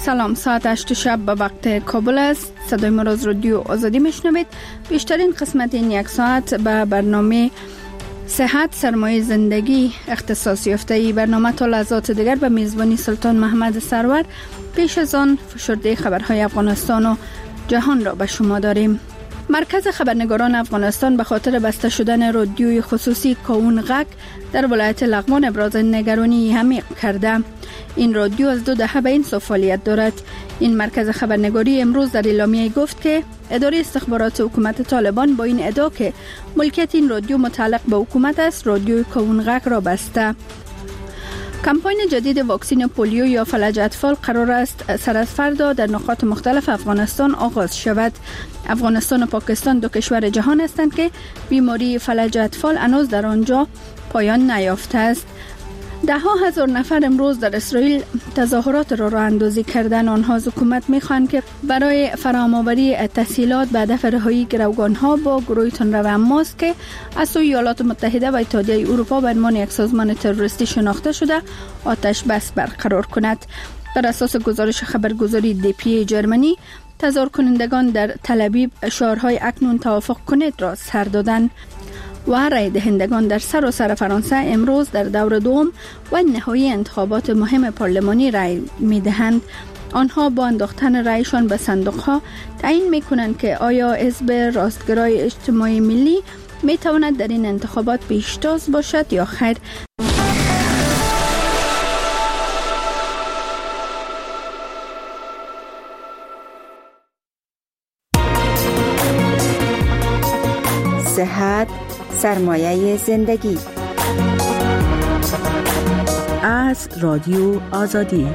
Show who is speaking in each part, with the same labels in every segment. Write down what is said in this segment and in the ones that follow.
Speaker 1: سلام، ساعت 8 شب به وقت کابل است. صدای ما از رادیو آزادی میشنوید. بیشترین قسمت این یک ساعت به برنامه صحت سرمایه زندگی اختصاص یافته. ای برنامه تا لحظات دیگر به میزبانی سلطان محمد سرور. پیش از آن فشرده خبرهای افغانستان و جهان را به شما داریم. مرکز خبرنگاران افغانستان به خاطر بسته شدن رادیوی خصوصی کاون غک در ولایت لغمان ابراز نگرانی عمیق کرده. این رادیو از 2 دهه به این سو فعالیت دارد. این مرکز خبرنگاری امروز در اعلامیه گفت که اداره استخبارات حکومت طالبان با این ادعا که ملکیت این رادیو متعلق به حکومت است، رادیوی کاون غک را بسته. کمپاین جدید واکسن پولیو یا فلج اطفال قرار است سر از فردا در نقاط مختلف افغانستان آغاز شود. افغانستان و پاکستان 2 کشور جهان هستند که بیماری فلج اطفال هنوز در آنجا پایان نیافته است. 10,000 نفر امروز در اسرائیل تظاهرات را راه اندازی کردن. آنها از حکومت می‌خواهند که برای فراهم‌آوری تسهیلات به هدف رهایی گروگان‌ها با گروه تندرو حماس که از سوی ایالات متحده و اتحادیه اروپا به عنوان یک سازمان تروریستی شناخته شده آتش بس برقرار کند. بر اساس گزارش خبرگزاری DPA جرمنی، تظاهر کنندگان در تل ابیب شعارهای اکنون توافق کنید را سر دادند و رای دهندگان در سراسر فرانسه امروز در دور دوم و نهایی انتخابات مهم پارلمانی رای می‌دهند. آنها با انداختن رایشان به صندوق‌ها تعیین می‌کنند که آیا حزب راستگرای اجتماعی ملی می‌تواند در این انتخابات پیشتاز باشد یا خیر.
Speaker 2: صحت سرمایه زندگی از رادیو آزادی.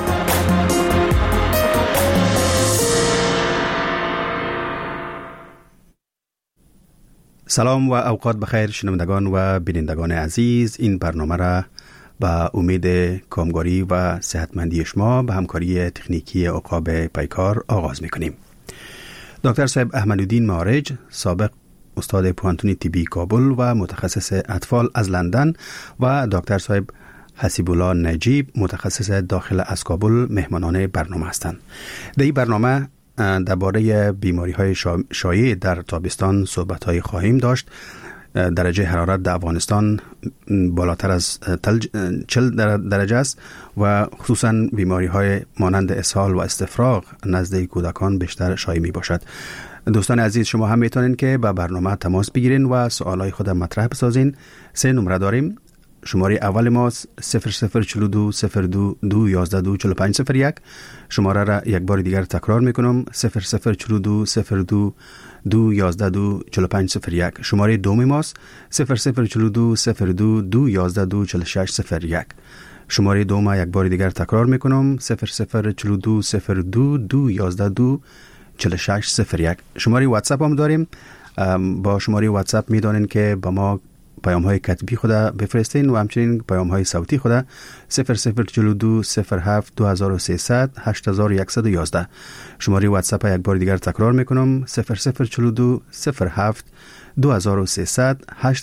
Speaker 3: سلام و اوقات بخیر شنوندگان و بینندگان عزیز. این برنامه را با امید کامگاری و صحتمندی شما به همکاری تکنیکی عقاب پیکار آغاز می‌کنیم. دکتر صاحب احمدالدین معارج، سابق استاد پوهنتون طبی کابل و متخصص اطفال از لندن، و دکتر صاحب حسیب الله نجیب، متخصص داخل از کابل مهمانان برنامه هستند. در این برنامه درباره بیماری‌های شایع در تابستان صحبت‌های خواهیم داشت. درجه حرارت در افغانستان بالاتر از 40 درجه است و خصوصا بیماری‌های مانند اسهال و استفراغ نزد کودکان بیشتر شایع می‌باشد. دوستان عزیز، شما هم میتونین که با برنامه تماس بگیرین و سوالای خود مطرح بسازین. 3 نمره داریم. شماره اول ما 0042 02 211 4501. شماره را یک بار دیگر تکرار میکنم: 0042 02 211 4501. شماره دوم ما 0042 02 211 4601. شماره دوم یک بار دیگر تکرار میکنم: 0042 02 211 4601. شماره واتساپ هم داریم. با شماره واتساپ میدونین که با ما پیام های کتبی خود بفرستین و همچنین پیام های صوتی خود 0042 07 2300 8111. شماره واتساپ یک بار دیگر تکرار میکنم: 0042 07 2300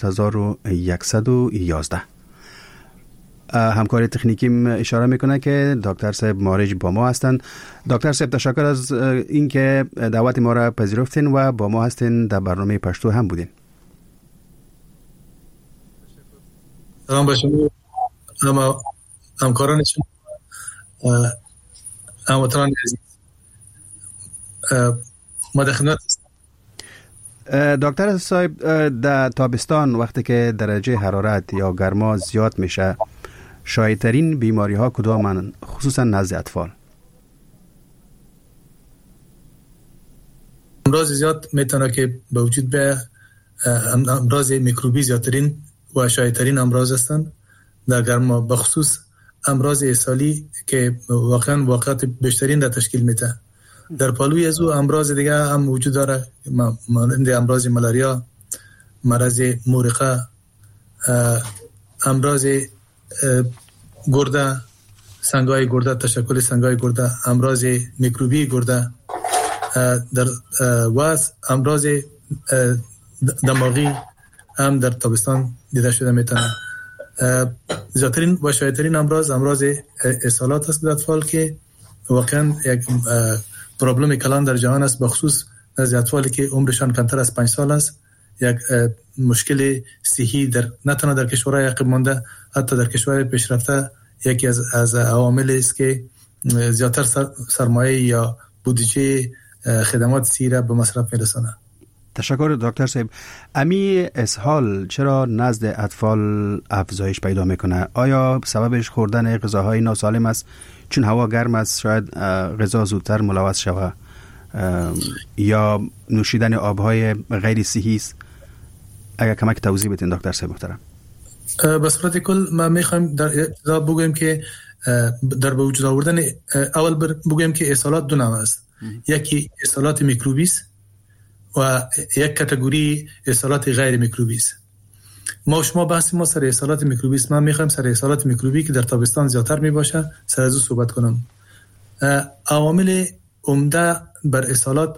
Speaker 3: 8111. همکار تکنیکیم اشاره میکنه که دکتر صاحب معارج با ما هستند. دکتر صاحب تشکر از اینکه دعوت ما را پذیرفتین و با ما هستین. در برنامه پشتو هم بودین.
Speaker 4: سلام با شما همکاران شما، هموطنان عزیز. ما در خدمت هستیم.
Speaker 3: دکتر صاحب، در تابستان وقتی که درجه حرارت یا گرما زیاد میشه، شایع‌ترین بیماری ها کدامن، خصوصا نزد اطفال؟
Speaker 4: امراض زیاد میتونه که به وجود به امراض میکروبی زیادترین و شایع‌ترین امراض هستند در گرما، به خصوص امراض اسهالی که واقعا واقعات بیشترین در تشکیل میده. در پالوی از او امراض دیگه هم وجود داره، مانند امراض ملاریا، مرض مورقه، امراض گرده، سنگای گرده، تشکل سنگای گرده، امراض میکروبی گرده، در واس امراض دماغی هم در تابستان دیده شده میتونه. زیادترین و شایع‌ترین امراض اسهالات است در اطفال که واقعا یک پرابلم کلان در جهان است، بخصوص از اطفالی که عمرشان کمتر از 5 سال است. یک مشکل صحی نه تنها در کشورهای عقب مانده، حتی در کشورهای پیشرفته یکی از عوامل است که زیادتر سرمایه یا بودجه خدمات صحی را به مصرف میرسانه.
Speaker 3: تشکر دکتر صاحب. امی اسهال چرا نزد اطفال افزایش پیدا میکنه؟ آیا سببش خوردن غذاهای ناسالم است؟ چون هوا گرم است شاید غذا زودتر ملوث شود، یا نوشیدن آبهای غیر صحی است؟ اگر کمک توضیح بدین دکتر صاحب محترم.
Speaker 4: به صورت کل ما میخوایم در ابتدا بگویم که در به وجود آوردن اول بگویم که اسهالات دو نوع است. یکی اسهالات میکروبی است و یک کاتگوری اسهالات غیر میکروبی است. ما شما بحث ما سر اسهالات میکروبی است. من میخوایم سر اسهالات میکروبی که در تابستان زیادتر میباشه سر از او صحبت کنم. عوامل عمده بر اسهالات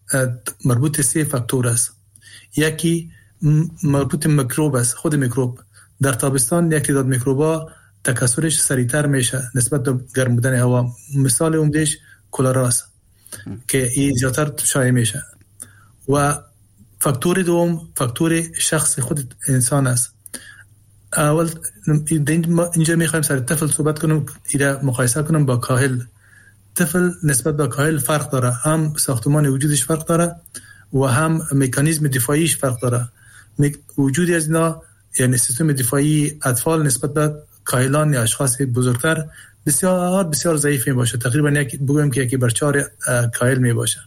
Speaker 4: مربوط 3 فاکتور است. یکی مربوط میکروب است، خود میکروب. در تابستان یک تعداد میکروبا تکثرش سریعتر میشه نسبت به گرم بودن هوا. مثال عمدهش کلرا است که این زیادتر شایع میشه. و فاکتور دوم فاکتور شخص خود انسان است. اول اینجا میخوایم سر طفل صحبت کنم، ایره مقایسه کنم با کاهل. طفل نسبت به کاهل فرق داره، هم ساختمان وجودش فرق داره و هم مکانیزم دفاعیش فرق داره. وجودی از اینا یعنی سیستم دفاعی اطفال نسبت به کاهلان یا اشخاص بزرگتر بسیار بسیار ضعیف می باشه. تقریبا بگویم که 1/4 کاهل می باشه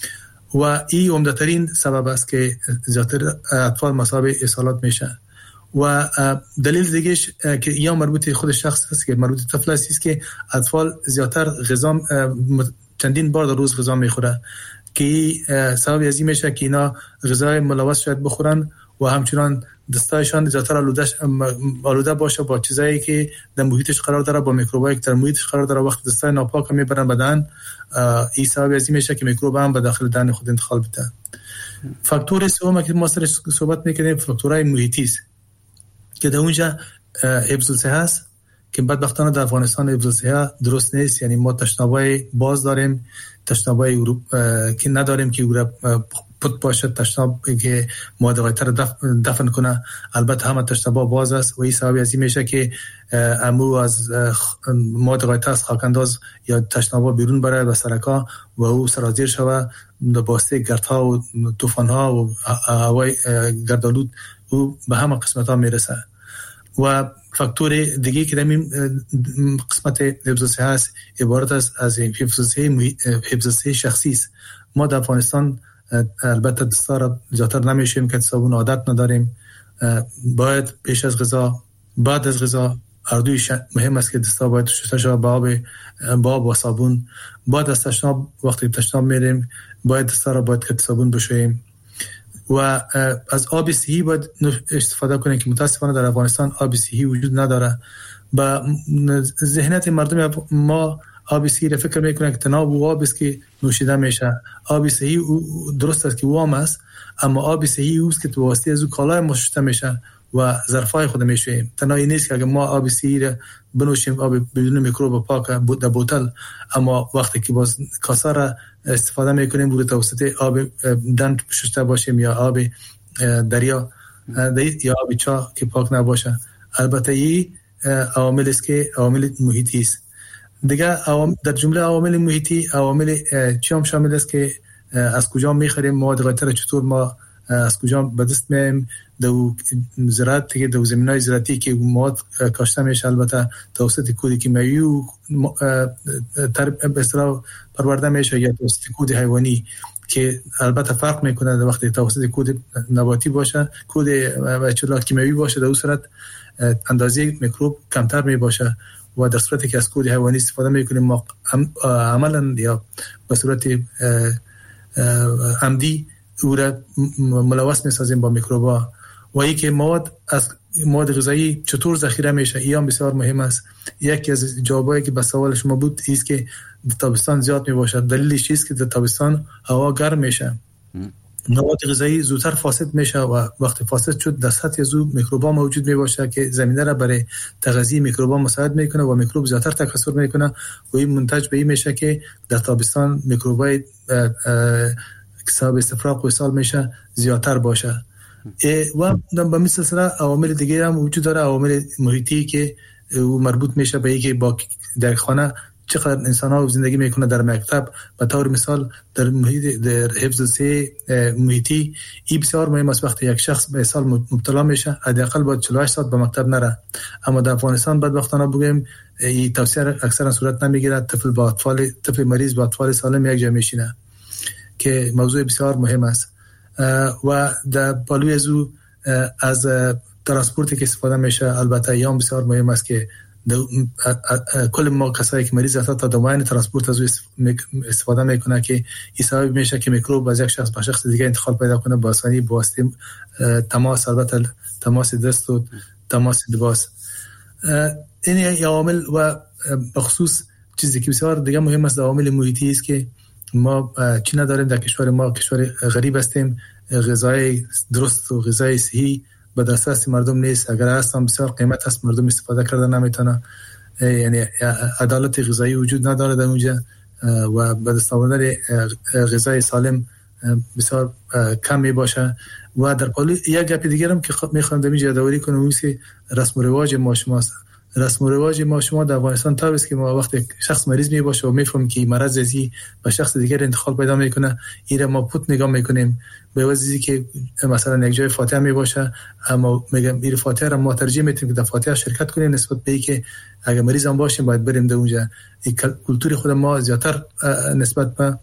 Speaker 4: و این عمده ترین سبب است که زیادتر اطفال مصاب اسهالات میشن. و دلیل دیگهش که یا مربوط خود شخص است که مربوط طفل است که اطفال زیادتر غذا چندین بار در روز غذا میخوره که سبب از این میشه که اینا غذای ملوث شاید بخورن و همچنان دستایشان زیادتر آلوده باشه با چیزایی که در محیطش قرار داره، با میکروبایی که در محیطش قرار داره. وقت دستای ناپاک میبرن بدن، این سبب از این میشه که میکروب هم به داخل دهن خود انتقال بده. فاکتور سوم که ما سرش صحبت میکنیم فاکتورهای محیطی است که در اونجا حفظ الصحه است که بدبختانه در افغانستان حفظ الصحه درست نیست. یعنی ما تشنابای باز داریم، تشنابای که نداریم که پت باشه، تشناب که مواد غایطه دفن کنه. البته همه تشنابا باز است و این سبب از این میشه که امو از مواد غایطه از خاکانداز یا تشنابا بیرون بره به سرکا و او سرازیر شوه به واسطه گردها و طوفان‌ها و هوای گردآلود او به همه قسمت‌ها میرسه. و فاکتور دیگه که در این قسمت حفظ الصحه است عبارت است از حفظ الصحه شخصی است. ما در افغانستان البته دستار زیادتر نمیشیم که صابون عادت نداریم. باید پیش از غذا بعد از غذا هر دوی مهم است که دستا باید شسته شود با آب و صابون. بعد از تشناب وقتی تشناب میریم باید دستا را باید که صابون بشوییم و از آب صحی باید استفاده کنیم که متاسفانه در افغانستان آب صحی وجود نداره. با ذهنیت مردم ما آب صحی را فکر میکنه که تنها و آب است که نوشیده میشه. آب صحی درست است که وام است، اما آب صحی اوست که تو واسطه از او کالای ما شسته میشه و ظرفای خود میشویم. تنها این نیست که اگه ما آب صحی را بنوشیم آب بدون میکروب پاک در بوتل، اما وقتی که باز کاسه را استفاده میکنیم بود توسط آب دند شسته باشیم یا آب دریا یا آب چاه که پاک نباشه. البته این عوامل است که عوامل محیطی است. دیگه در جمله عوامل محیطی عوامل چی هم شامل است که از کجا میخریم مواد غایطه را، چطور ما از کجا به دست میاریم. دو زراعت که دو زمینای زراعتی که مواد کاشته میشه البته توسط کود کیمیایی و به اصطلاح پرورده میشه یا توسط کود حیوانی که البته فرق میکنه. وقتی توسط کود نباتی باشه، کود کیمیایی باشه، در اون صورت اندازه میکروب کمتر میباشه و در صورتی که از کود حیوانی استفاده میکنیم ما عملا یا به صورت عمدی او را ملوث میسازیم با میکروبا. و این که مواد غذایی چطور ذخیره میشه این هم بسیار مهم است. یکی از جوابایی که به سوال شما بود است که در تابستان زیاد میباشه. دلیلش چیست که در تابستان هوا گرم میشه مواد غذایی زودتر فاسد میشه و وقتی فاسد شد در سطح زو میکروبا موجود می باشه که زمینه را برای تغذیه میکروبا مساعد میکنه و میکروب زیادتر تکثر میکنه و این منتج به این میشه که در تابستان میکروبای حساب استفراغ و اسهال میشه زیادتر باشه. و به مثل سلسله عوامل دیگه هم وجود داره، عوامل محیطی که مربوط میشه به اینکه با در خانه چقدر انسان‌ها زندگی میکنه، در مکتب به طور مثال در محیط در حفظ سه محیطی این بسیار مهم است. وقتی یک شخص به اسهال مبتلا میشه حداقل باید 48 ساعت به مکتب نره، اما در افغانستان بدبختانه بگیم این توصیه اکثرا صورت نمیگیره. طفل مریض با اطفال سالم یک جا میشینه که موضوع بسیار مهم است. و در پالوی از ترانسپورتی که استفاده میشه البته ایام بسیار مهم است که کل ما کسایی که مریض هستند تا دومین ترانسپورت از استفاده میکنه که این سبب میشه که میکروب از یک شخص به شخص دیگه انتقال پیدا کنه با آسانی با واسطه تماس، البته تماس دست و تماس لباس. این عوامل و بخصوص چیزی که بسیار دیگه مهم است عوامل محیطی است که ما چی نداریم در کشور ما. کشور غریب هستیم، غذای درست و غذای صحی به دسترس مردم نیست، اگر هست هم بسیار قیمت است، مردم استفاده کردن نمیتونه، یعنی عدالت غذایی وجود نداره در اونجا و به دست آوردن غذای سالم بسیار کم می باشه. و در پالو یک گپ دیگه هم که میخوام در اینجا یادآوری کنم اون که رسم و رواج ما شماست. رسم و رواج ما شما در افغانستان طوریست که ما وقتی شخص مریض می باشه و میفهمیم که مرض ازی به شخص دیگر انتقال پیدا میکنه، این ما پوت نگاه میکنیم به واسطه که مثلا یک جای فاتحه می باشه، اما میگم این فاتحه را ما ترجیح میدیم که در فاتحه شرکت کنیم نسبت به اینکه اگه مریض هم باشیم باید بریم در اونجا. این کلتور خود ما زیاتر نسبت به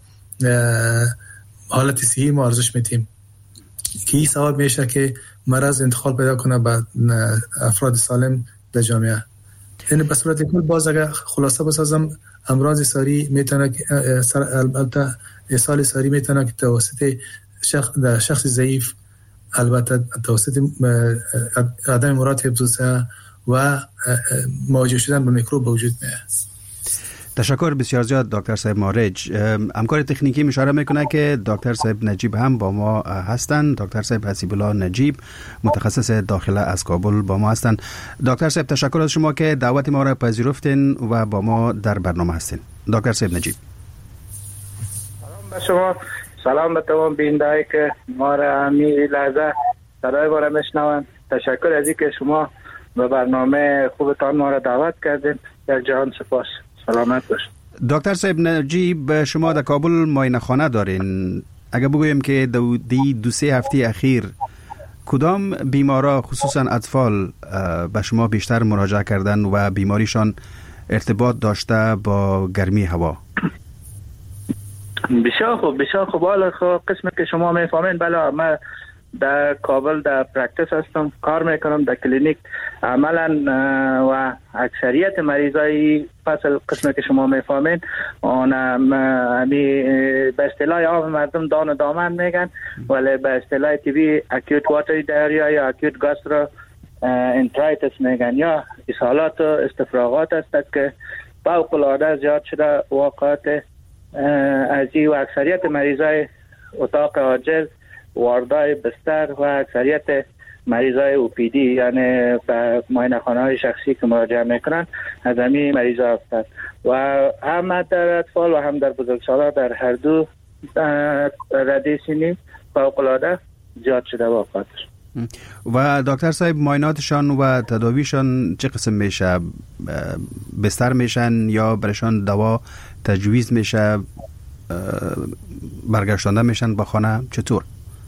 Speaker 4: حالت صحی ما ارزش میدیم که این سبب میشه که مرض انتقال پیدا کنه به افراد سالم در جامعه. یعنی به صورت کل باز اگر خلاصه بسازم، امراض ساری میتونه البته اسهال ساری میتونه که توسط شخص ضعیف، البته توسط عدم مراعات حفظ و مواجه شدن با میکروب به وجود میاد.
Speaker 3: تشکر بسیار زیاد دکتر صاحب مارج. همکار تکنیکی اشاره میکنه که دکتر صاحب نجیب هم با ما هستند. دکتر صاحب حسیب الله نجیب متخصص داخله از کابل با ما هستند. دکتر صاحب تشکر از شما که دعوت ما را پذیرفتین و با ما در برنامه هستین. دکتر صاحب نجیب.
Speaker 5: سلام به شما، سلام به تمام بیننده‌ای که ما را همین لحظه صدای ما را میشنوند. تشکر از اینکه شما به برنامه خوبتان ما را دعوت کردین. یک جهان سپاس. سلامت باشید.
Speaker 3: دکتر صاحب نجیب، شما در کابل معاینه خانه دارین. اگر بگویم که دو سه هفته اخیر کدام بیمارا خصوصا اطفال به شما بیشتر مراجعه کردن و بیماریشان ارتباط داشته با گرمی هوا؟
Speaker 5: بسیار خوب. حالا قسمی که شما میفهمین، بله من در کابل در پرکتیس هستم، کار میکنم در کلینیک عملا و اکثریت مریضای فصل قسمی که شما میفهمین اون به اصطلاح عام مردم دان و دامن میگن، ولی به اصطلاح طبی اکیوت واتری دایریا یا اکیوت گاسترو انترایتس میگن، یا اسهالات و استفراغات است که فوق العاده زیاد شده واقعات از و اکثریت مریضای اتاق عاجل، واردای بستر و اکثریت مریضای OPD یعنی معاینه خانه های شخصی که مراجعه میکنن از همین مریضا هستند و هم در اطفال و هم در بزرگسالان در هر دو رده سنی فوق العاده زیاد شده واقعاتش.
Speaker 3: و دکتر صاحب معایناتشان و تداویشان چه قسم میشه؟ بستر میشن یا برشان دوا تجویز میشه، برگشتانده میشن با خانه، چطور؟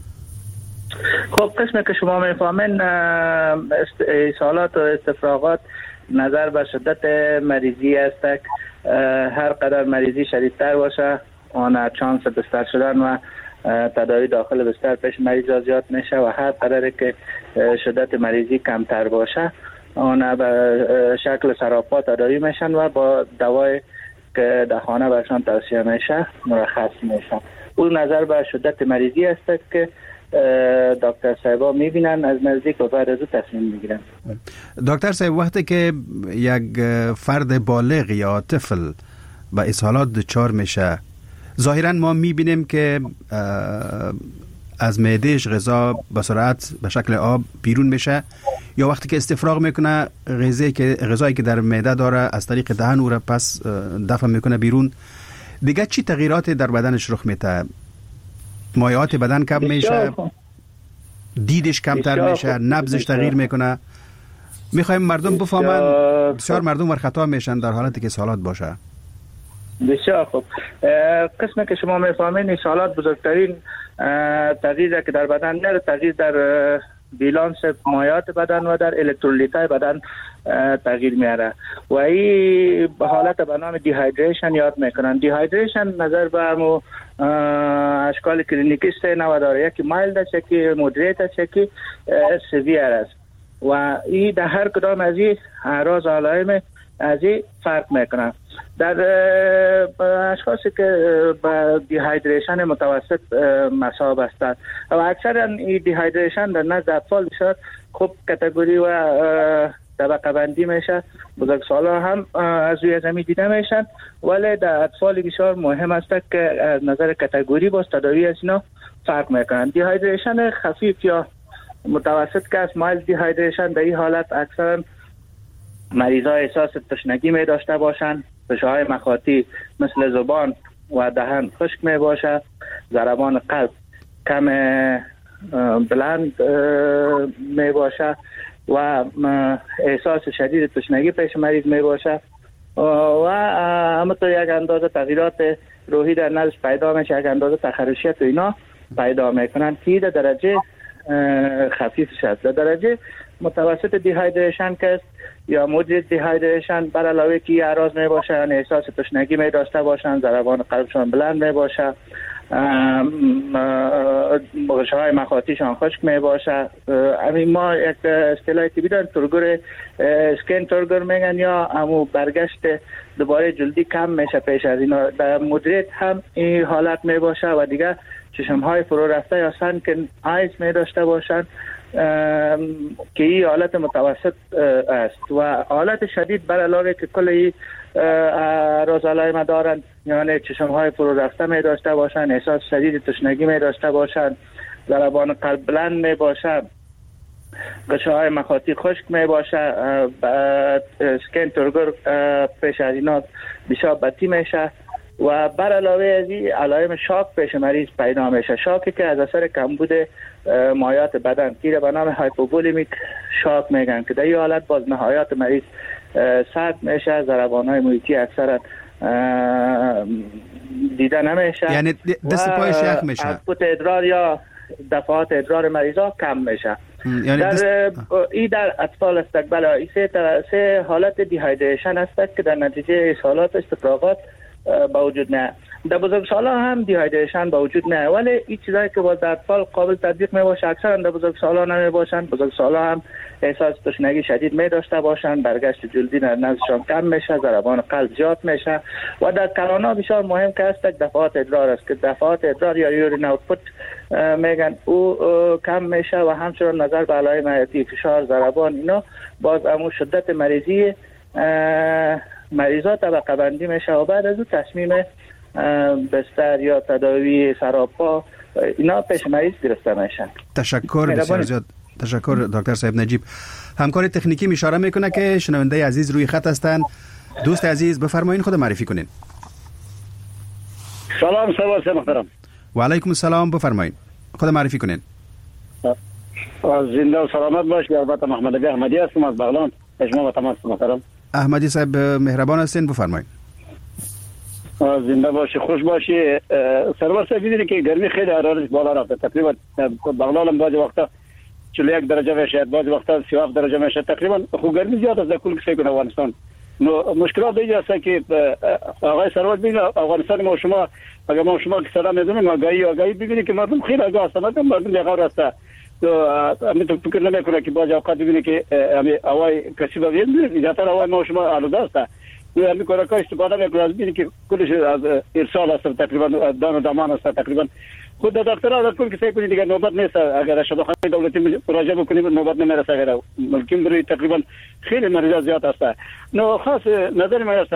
Speaker 5: خب قسمی که شما میفهمین اسهالات و استفراغات نظر به شدت مریضی است. هر قدر مریضی شدیدتر باشه آن چانس بستر شدن و تداوی داخل بستر پیش مریض زیاد میشه و هر قدر که شدت مریضی کمتر باشه آن به شکل سراپا تداوی میشن و با دوای که در خانه برشان توصیه میشه مرخص میشن. اون نظر به شدت مریضی است که دکتر صاحبا میبینن از نزدیک و بعد از او تصمیم میگیرن.
Speaker 3: دکتر صاحب وقتی که یک فرد بالغ یا طفل با اسهالات دچار میشه، ظاهرا ما میبینیم که از معدهش غذا به سرعت به شکل آب بیرون میشه، یا وقتی که استفراغ میکنه غذایی که در معده داره از طریق دهن او را پس دفع میکنه بیرون. دیگه چی تغییراتی در بدنش رخ میده؟ مایعات بدن کم میشه، دیدش کمتر میشه، نبضش تغییر میکنه. میخوایم مردم بفهمن. بسیار مردم ور خطا میشن در حالتی که سالات باشه.
Speaker 5: بسیار خوب. قسمی که شما میفهمین این سالات بزرگترین تغییری که در بدن میاره، تغییر در بیلانس مایعات بدن و در الکترولیت‌های بدن تغییر میاره و این حالت به نام دیهایدریشن یاد میکنن. دیهایدریشن نظر به همو اشکال کلینیکی سه نوع داره، یکی مایلد است، یکی مودریت است، یکی سیویر است و این در هر کدام از این اعراض علائم از این فرق میکنن. در اشخاصی که با دیهایدریشن متوسط مصاب هستند و اکثرا این دیهایدریشن در نزد اطفال بسیار خوب کاتگوری و طبقه بندی میشه. بزرگسالان هم از روی زمین دیده میشن، ولی در اطفال بسیار مهم است که از نظر کاتگوری باز تداوی از اینا فرق میکنن. دیهایدریشن خفیف یا متوسط که از مایلد دیهایدریشن، در این حالت اکثرا مریضا احساس تشنگی می داشته باشند، غشاهای مخاطی مثل زبان و دهن خشک می باشه، ضربان قلب کم بلند می باشه و احساس شدید تشنگی پیش مریض می باشه و همونطور یک اندازه تغییرات روحی در نزدش پیدا میشه، یک اندازه تخرشیت و اینا پیدا میکنن که در درجه خفیف شد. در درجه متوسط دیهایدریشن که است یا مودریت دیهایدریشن، بر علاوه که اعراض می باشه، یعنی احساس تشنگی می داشته باشن، ضربان قلبشان بلند می باشه، غشاهای مخاطیشان خشک می باشه. همین ما یک اصطلاح طبی داریم، ترگور اسکین ترگور میگن یا همو برگشت دوباره جلدی کم میشه پیش از اینا. در مودریت هم این حالت می باشه و دیگه چشمهای فرو رفته یا سنکن آیز می داشته باشن که این حالت متوسط است و حالت شدید بر علاوه که کل این اعراض علائم دارند، یعنی چشمهای فرو رفته می داشته باشن، احساس شدید تشنگی می داشته باشن، ضربان قلب بلند می باشه، غشاهای مخاطی خشک می باشه، اسکین ترگور پیش از اینا بسیار بدی میشه و بر علاوه از این علائم شاک پیش مریض پیدا میشه. شاکی که از اثر کمبود مایعات بدن که به نام هایپوولیمیک شاک میگن که در این حالت باز نهایات مریض سرد میشه، ضربان‌های محیطی اکثرا دیده نمیشه،
Speaker 3: یعنی دست پایش یخ میشه،
Speaker 5: اوتپوت ادرار یا دفعات ادرار مریضا کم میشه. یعنی این در اطفال است. بله، سه حالت دیهایدریشن است که در نتیجه حالات استفراغات با وجود نه. در بزرگسالان هم دیهایدریشن با وجود نه، ولی این چیزایی که با در اطفال قابل تطبیق می باشه اکثرا در بزرگسالان نمی باشن. بزرگسالان هم احساس تشنگی شدید می داشته باشن، برگشت جلدی در نزدشان کم میشه، ضربان قلب زیاد میشه و در کلانا بسیار مهم که است دفعات ادرار است که دفعات ادرار یا یورین اوتپوت میگن او کم میشه و همچنین نظر به علائم حیاتی فشار، ضربان اینا باز همون شدت مریضی مریضات طبقه بندی میشه و بعد از اون تصمیم بستر یا تداوی سراپا اینا پیش مریض گرفته میشن.
Speaker 3: تشکر بسیار زیاد. تشکر دکتر صاحب نجیب. همکار تکنیکی اشاره میکنه که شنونده عزیز روی خط هستند. دوست عزیز بفرمایید خود معرفی کنین.
Speaker 6: سلام سلام محترم.
Speaker 3: و علیکم السلام، بفرمایید خود معرفی کنین.
Speaker 6: زنده و سلامت باشید. البته محمد علی احمدی هستم از بغلان. شما با تماس محترم.
Speaker 3: احمدی صاحب مهربان هستین، بفرمایید.
Speaker 6: زنده باشی، خوش باشی. سرور صاحب دیدید که گرمی خیلی حرارتش بالا رفته، تقریبا بغلان هم بعضی وقتا 41 درجه میشه، بعضی وقتا 37 درجه میشه، تقریبا خو گرمی زیاد است در کل کشور افغانستان. مشکلات دیگه است که آقای سرور ببینید افغانستان ما شما اگر ما شما که سلام میدونیم آگاهی ببینید که مردم خیلی آگاه هستند، مردم لغو هستند. تو همین تو فکر نمیکنه که بعضی اوقات ببینید که همین هوای کثیف میاد، زیادتر هوای ما شما آلوده است. تو همین کارا استفاده میکنه، ببینید که کلش از ارسال است، تقریبا دان و دامان است. تقریبا خود دکترها از کل که سعی کنید دیگه نوبت نیست، اگر شفاخانه دولتی مراجعه بکنید نوبت نمیرسه، اگر ممکن بری تقریبا خیلی مریض زیاد است. نو خاص نظر من است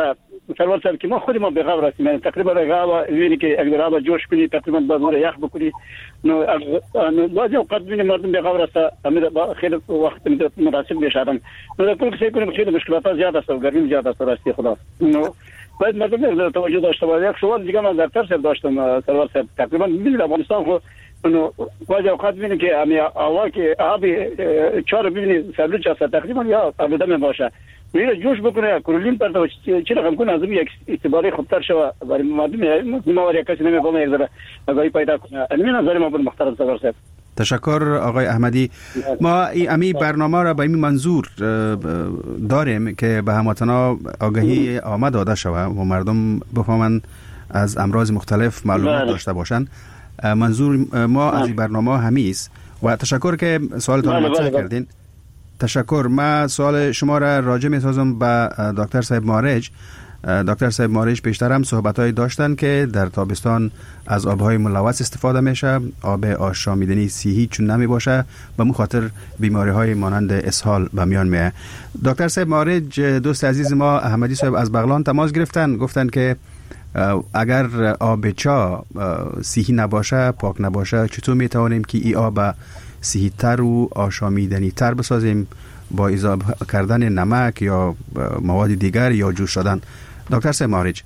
Speaker 6: سرور صاحب که ما خود ما بغاو رسیم، یعنی تقریبا غاوا وینی که اگر آب جوش کنی تقریبا باز یخ بکنی نو بعضی اوقات ببینیم مردم بغاو رسته خیلی وقت مناسب میشدن. نو کل سعی کنیم خیلی مشکلات زیاد است و گرمی زیاد است راستی خدا. نو باید مردم توجه داشته باشه. یک سوال دیگه من در طرف داشتم سرور صاحب، تقریبا ببینید افغانستان خو نو بعضی اوقات ببینید که امی اول که آب چهار ببینید سبلج است تقریبا یا آبدم باشه میره جوش بکنه کلورین پرده چی رقم کنه از یک اعتباری خوبتر شوه برای مردم بیماری کسی نمیفهمه یک ذره آگاهی پیدا کنه. این نظر ما بود محترم سرور صاحب.
Speaker 3: تشکر آقای احمدی. ما امی برنامه را با این منظور داریم که به هموطنا آگاهی آمد داده شوه و مردم بفهمن از امراض مختلف معلومات داشته باشن. منظور ما از این برنامه همیست و تشکر که سوالتان را مطرح کردین. تشکر. ما سوال شما را راجع می سازم به دکتر صاحب مارج. دکتر صاحب مارج پیشتر هم صحبت‌هایی داشتن که در تابستان از آب‌های ملوث استفاده میشه، آب آشامیدنی صحی چون نمی باشه، به مو خاطر بیماری‌های مانند اسهال به میان میاد. دکتر صاحب مارج دوست عزیز ما احمدی صاحب از بغلان تماس گفتن که اگر آب چا صحی نباشه، پاک نباشه، چطور میتوانیم که این آب صحی تر و آشامیدنی تر بسازیم با اضافه کردن نمک یا مواد دیگر یا جوش شدن؟ دکتر صاحب مارج.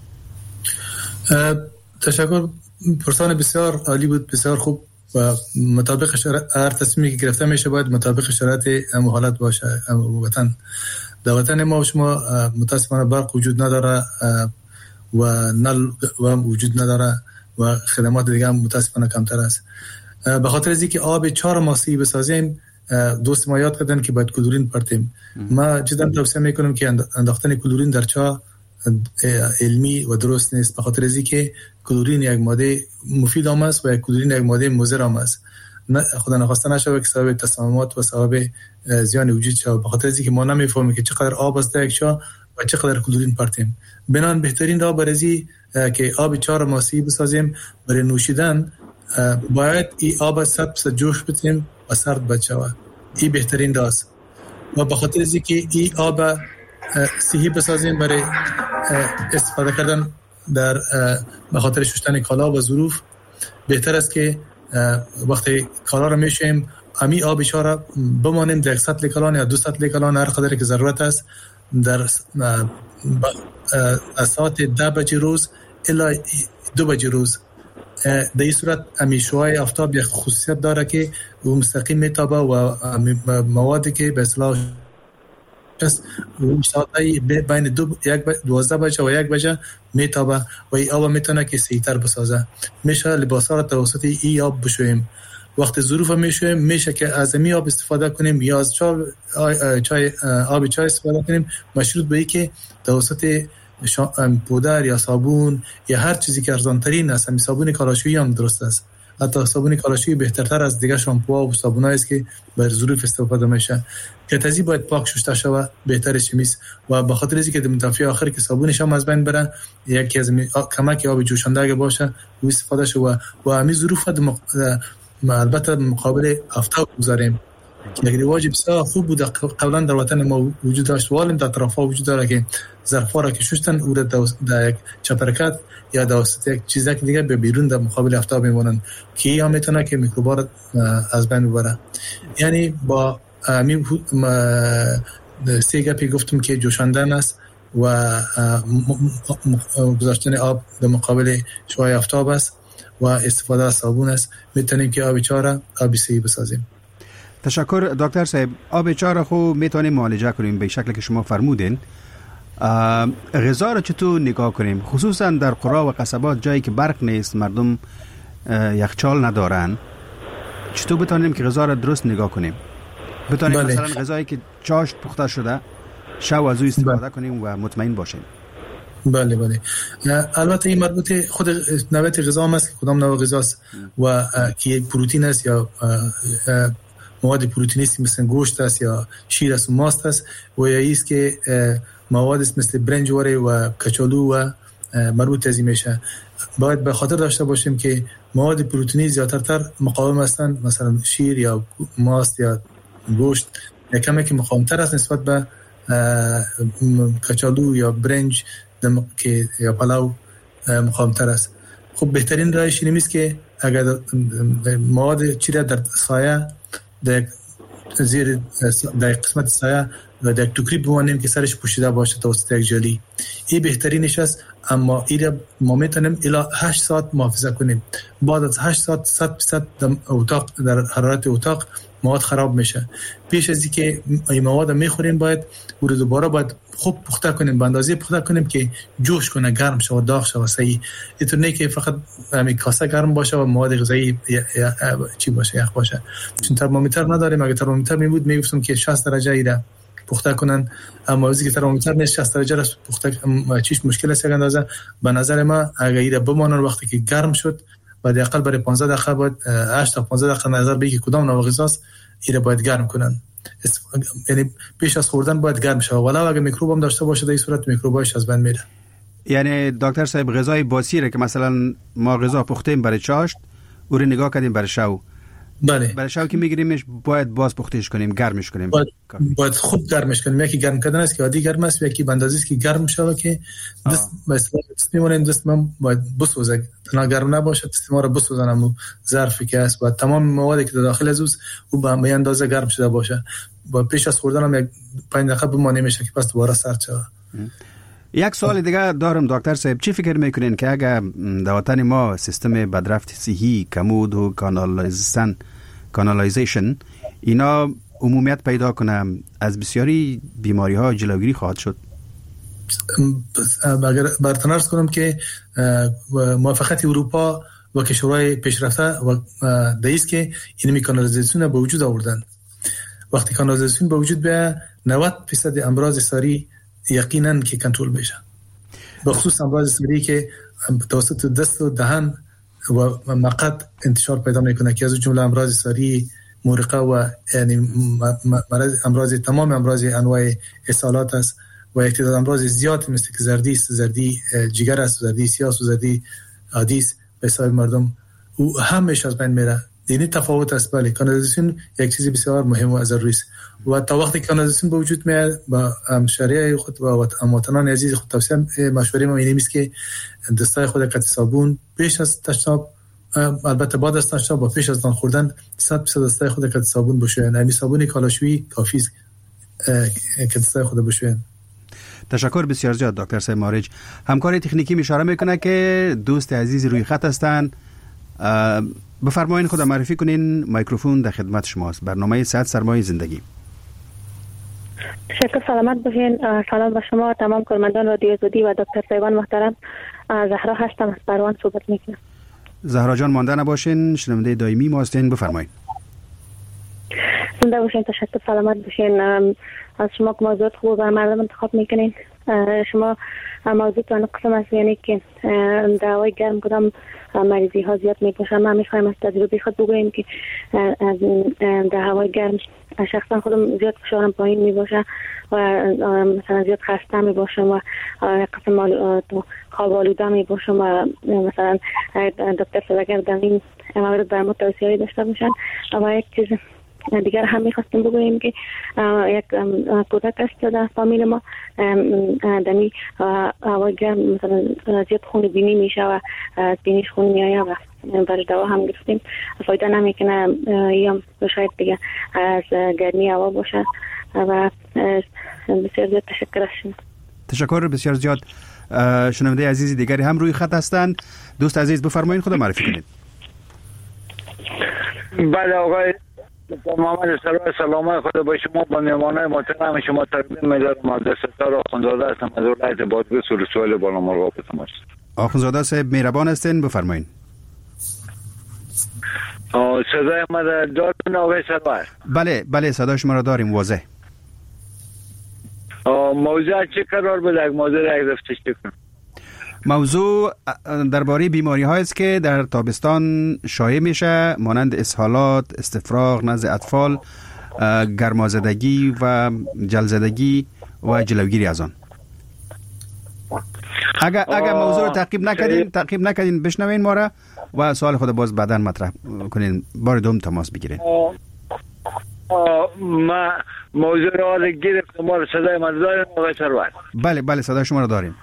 Speaker 4: تشکر. پرسان بسیار عالی بود، بسیار خوب و مطابق هر تصمیمی که گرفته میشه باید مطابق شرایط حالت باشه. وطن در وطن ما شما متاسفانه برق وجود نداره و نل وجود نداره و خدمات دیگه هم متاسفانه کمتر است. به خاطر از اینکه آب چهار ماسی بسازیم دوست ما یاد کردن که باید کلورین پرتیم. ما جدا توصیه میکنم که انداختن کلورین در چا علمی و درست نیست، به خاطر از اینکه کلورین یک ماده مفید هم است و یک کلورین یک ماده مضر هم است. خدا نخواسته نشه که سبب تسممات و سبب زیان وجود شود، به خاطر از اینکه ما نمیفهمیم که چقدر آب است در یک چا و چقدر کلورین پرتیم. بنان بهترین راه برای که آب چهار ماسی بسازیم برای نوشیدن باید این آب 100% جوش بتیم و سرد بچه. این بهترین راه است و به خاطر از اینکه این آب صحی بسازیم برای استفاده کردن در به خاطر شستن کالا و ظروف، بهتر است که وقتی کالا رو میشویم امی آب چهار بمانیم در 100 لیکالان یا 200 لیکالان هر قدر که ضرورت است در از ساعت 10 بجه روز الی 2 بجه روز. در این صورت امیشوهای آفتاب یک خصوصیت داره که او مستقیم میتابه و موادی که به اصطلاح ساعتی بین 12 بجه و 1 بجه میتابه و این آب میتونه که سیتر بسازه. میشه لباسا را توسط این آب بشویم. وقت ظروف میشویم میشه که از این آب استفاده کنیم یا از آب چای استفاده کنیم، مشروط به این که توسط پودر یا صابون یا هر چیزی که ارزان ترین است. همین صابون کالاشویی هم درست است. حتی صابون کالاشویی بهترتر از دیگه شامپوها و صابونایی است که بر ظروف استفاده میشه. کتازی باید پاک شسته شود، بهترش میست و به خاطر اینکه در منطقه آخر که صابونش هم از بین بره یکی از کمک آب جوشنده اگه باشه و استفاده شود و همین ظروف البته مقابل آفتاب گذاریم که یک رواج بسیار خوب بود قبلا در وطن ما وجود داشت و الان در اطرافا وجود داره که ظرفا را که شستن او را در یک چپرکت یا دوست یک چیز دیگه به بیرون در مقابل آفتاب میمونن که یا میتونه که میکروبا از بین ببره. یعنی با همین سه گپی گفتم که جوشاندن است و گذاشتن آب در مقابل شعاع آفتاب است و استفاده از صابون است. میتونیم که آب چهار آب صحی بسازیم.
Speaker 3: تشکر دکتر صاحب. آب چهار خو میتونیم معالجه کنیم به شکلی که شما فرمودین. غذا را چطور نگاه کنیم، خصوصا در قرى و قصبات جایی که برق نیست، مردم یخچال ندارن، چطور بتونیم که غذا را درست نگاه کنیم؟ بتونیم مثلا غذایی که چاشت پخته شده شو از او استفاده کنیم و مطمئن باشیم.
Speaker 4: بله البته این مربوط خود نوع غذا هم است که کدام نوع غذا است و که یک پروتئین است یا مواد پروتئینی مثل گوشت است یا شیر است و ماست است و یا است که مواد است مثل برنج و کچالو و مربوط از این میشه. باید به خاطر داشته باشیم که مواد پروتئینی زیادتر مقاوم هستند، مثلا شیر یا ماست یا گوشت کمی که مقاومتر است نسبت به کچالو یا برنج که یا پلاو مقاوم‌تر است. خب بهترین راهش این است که اگر مواد چیره در سایه در زیر در قسمت سایه و در توکری بمانیم که سرش پوشیده باشه توسط یک جلی، این بهترینش است. اما این ما میتونیم الی 8 ساعت محافظه کنیم. بعد از 8 ساعت 100% اتاق در حرارت اتاق مواد خراب میشه. پیش از اینکه این مواد میخوریم باید او رو دوباره باید خوب پخته کنیم، به اندازه پخته کنیم که جوش کنه، گرم شه و داغ شه و صحیح. اینطور نه که فقط همین کاسه گرم باشه و مواد غذایی چی باشه، یخ باشه. چون ترمامیتر نداریم. اگه ترمامیتر می بود میگفتم که 60 درجه ایره پخته کنن، اما وقتی که ترمامیتر نیست 60 درجه را پخته چیش مشکل است. یک اندازه به نظر ما اگه ایره بمونه وقتی که گرم شد بعد اقل برای 15 دقیقه باید 8 تا 15 دقیقه نظر بگی کدام نوع غذاست ایره باید گرم کنن. یعنی پیش از خوردن باید گرم شه، ولی اگه میکروب هم داشته باشه در این صورت میکروباش از بین میره.
Speaker 3: یعنی دکتر صاحب غذای باسیره که مثلا ما غذا پختیم برای چاشت او رو نگاه کردیم برای شو،
Speaker 4: بله
Speaker 3: برای شو که میگیریمش باید باز پختش کنیم، گرمش کنیم.
Speaker 4: باید خوب گرمش کنیم. یکی گرم کردن است که عادی گرم است، یکی به اندازه‌ای است که گرم شوه که دست مثلا میمونه دست من باید بسوزه، نه گرم نباشه دست ما رو بسوزنم. ظرفی که است باید تمام موادی که داخل از او به اندازه گرم شده باشه. با پیش از خوردن هم 5 دقیقه بمونه میشه که پس دوباره سرد شه.
Speaker 3: یک سوال دیگه دارم دکتر صاحب، چی فکر میکنین که اگر در وطن ما سیستم بدرفت صحی، کمود و کانالایزیشن اینا عمومیت پیدا کنه، از بسیاری بیماری ها جلوگیری خواهد شد؟
Speaker 4: اگر برتنارس کنم که موافقت اروپا و کشورهای پیشرفته و دایست که این کانالایزیشن به وجود آوردن. وقتی کانالایزیشن به وجود بیاد 90% امراض ساری یقینا که کنترل بشه، به خصوص امراض ساری که توسط دست و دهن و مقعد انتشار پیدا میکنه که از جمله امراض ساری، مرقه و یعنی امراض تمام امراض انواع اسهالات است و یک تعداد امراض زیاد مثل که زردی جگر است، زردی سیاه، زردی عادی است به حساب مردم و همش از بین میره. یعنی تفاوت است. بله کانالایزیشن یک چیز بسیار مهم و ضروری است و تا وقتی کانالایزیشن به وجود میاد با همشهریای خود و هموطنان عزیز خود توصیه مشوره ما اینه است که دستای خود قطع صابون پیش از تشناب، البته بعد از تشناب و پیش از نان خوردن 100% دستای خود قطع صابون بشوین. یعنی صابون کالاشویی کافی است که دستای خود بشوین.
Speaker 3: تشکر بسیار زیاد دکتر صاحب مارج. همکار تکنیکی اشاره میکنه که دوست عزیز روی خط هستند. بفرمایید خود معرفی کنین، میکروفون در خدمت شماست. برنامه صحت سرمایه زندگی.
Speaker 7: تشکر، سلامت باشین. سلام به شما تمام کارمندان رادیو آزادی و دکتر صاحبان محترم. زهرا هستم از پروان صحبت میکنم.
Speaker 3: زهرا جان مانده نباشین، شنونده دائمی ما هستین، بفرمایید.
Speaker 7: زنده باشین، تشکر، سلامت باشین. از شما که موضوعات خوب و مردم انتخاب میکنین. شما موضوعتان قسم است یعنی که در هوای گرم کدام مریضی ها زیاد میباشن. ما میخوایم از تجربه خود بگوییم که در هوای گرم شخصا خودم زیاد فشارم پایین میباشه و مثلا زیاد خسته میباشم و قسم خواب آلوده میباشم و مثلا دکتر سلگر در این مورد بر ما توصیه‌ای داشته باشن. و یک چیز دیگر هم میخواستم بگوییم که یک کودک است در فامیل ما دمی هوای گرم مثلا زیاد خون بینی میشه و بینیش خون میآید و برای دوا هم گرفتیم، فایده نمیکنه یا شاید دیگه از گرمی هوا باشه و بسیار زیاد تشکر هستم.
Speaker 3: تشکر بسیار زیاد. شنونده عزیزی دیگری هم روی خط هستند. دوست عزیز بفرمایید خود معرفی کنید.
Speaker 8: بله آقای محمد سلام خدا با شما، با مهمانان محترم شما تقدیم می‌دارم. عبدالستار آخوندزاده هستم از ولایت بادغیس ولسوالی بالامرغاب تماس.
Speaker 3: آخوندزاده صاحب مهربان هستین، بفرمایید.
Speaker 8: صدای ما دارین آقای سرور؟
Speaker 3: بله صدای شما را داریم واضح.
Speaker 8: موضوع چه قرار بود؟ یک موضوع را گرفتش کنم.
Speaker 3: موضوع درباره بیماری هایی است که در تابستان شایع میشه، مانند اسهالات، استفراغ، نزع اطفال، گرمازدگی و جلزدگی و جلوگیری از آن. اگر موضوع رو تعقیب نکردین بشنوین ما را و سوال خود باز بعداً مطرح کنین، بار دوم تماس بگیرین.
Speaker 8: ما موضوع را گرفت. ما صدای من داریم آقای ثروت؟
Speaker 3: بله صدای شما را داریم.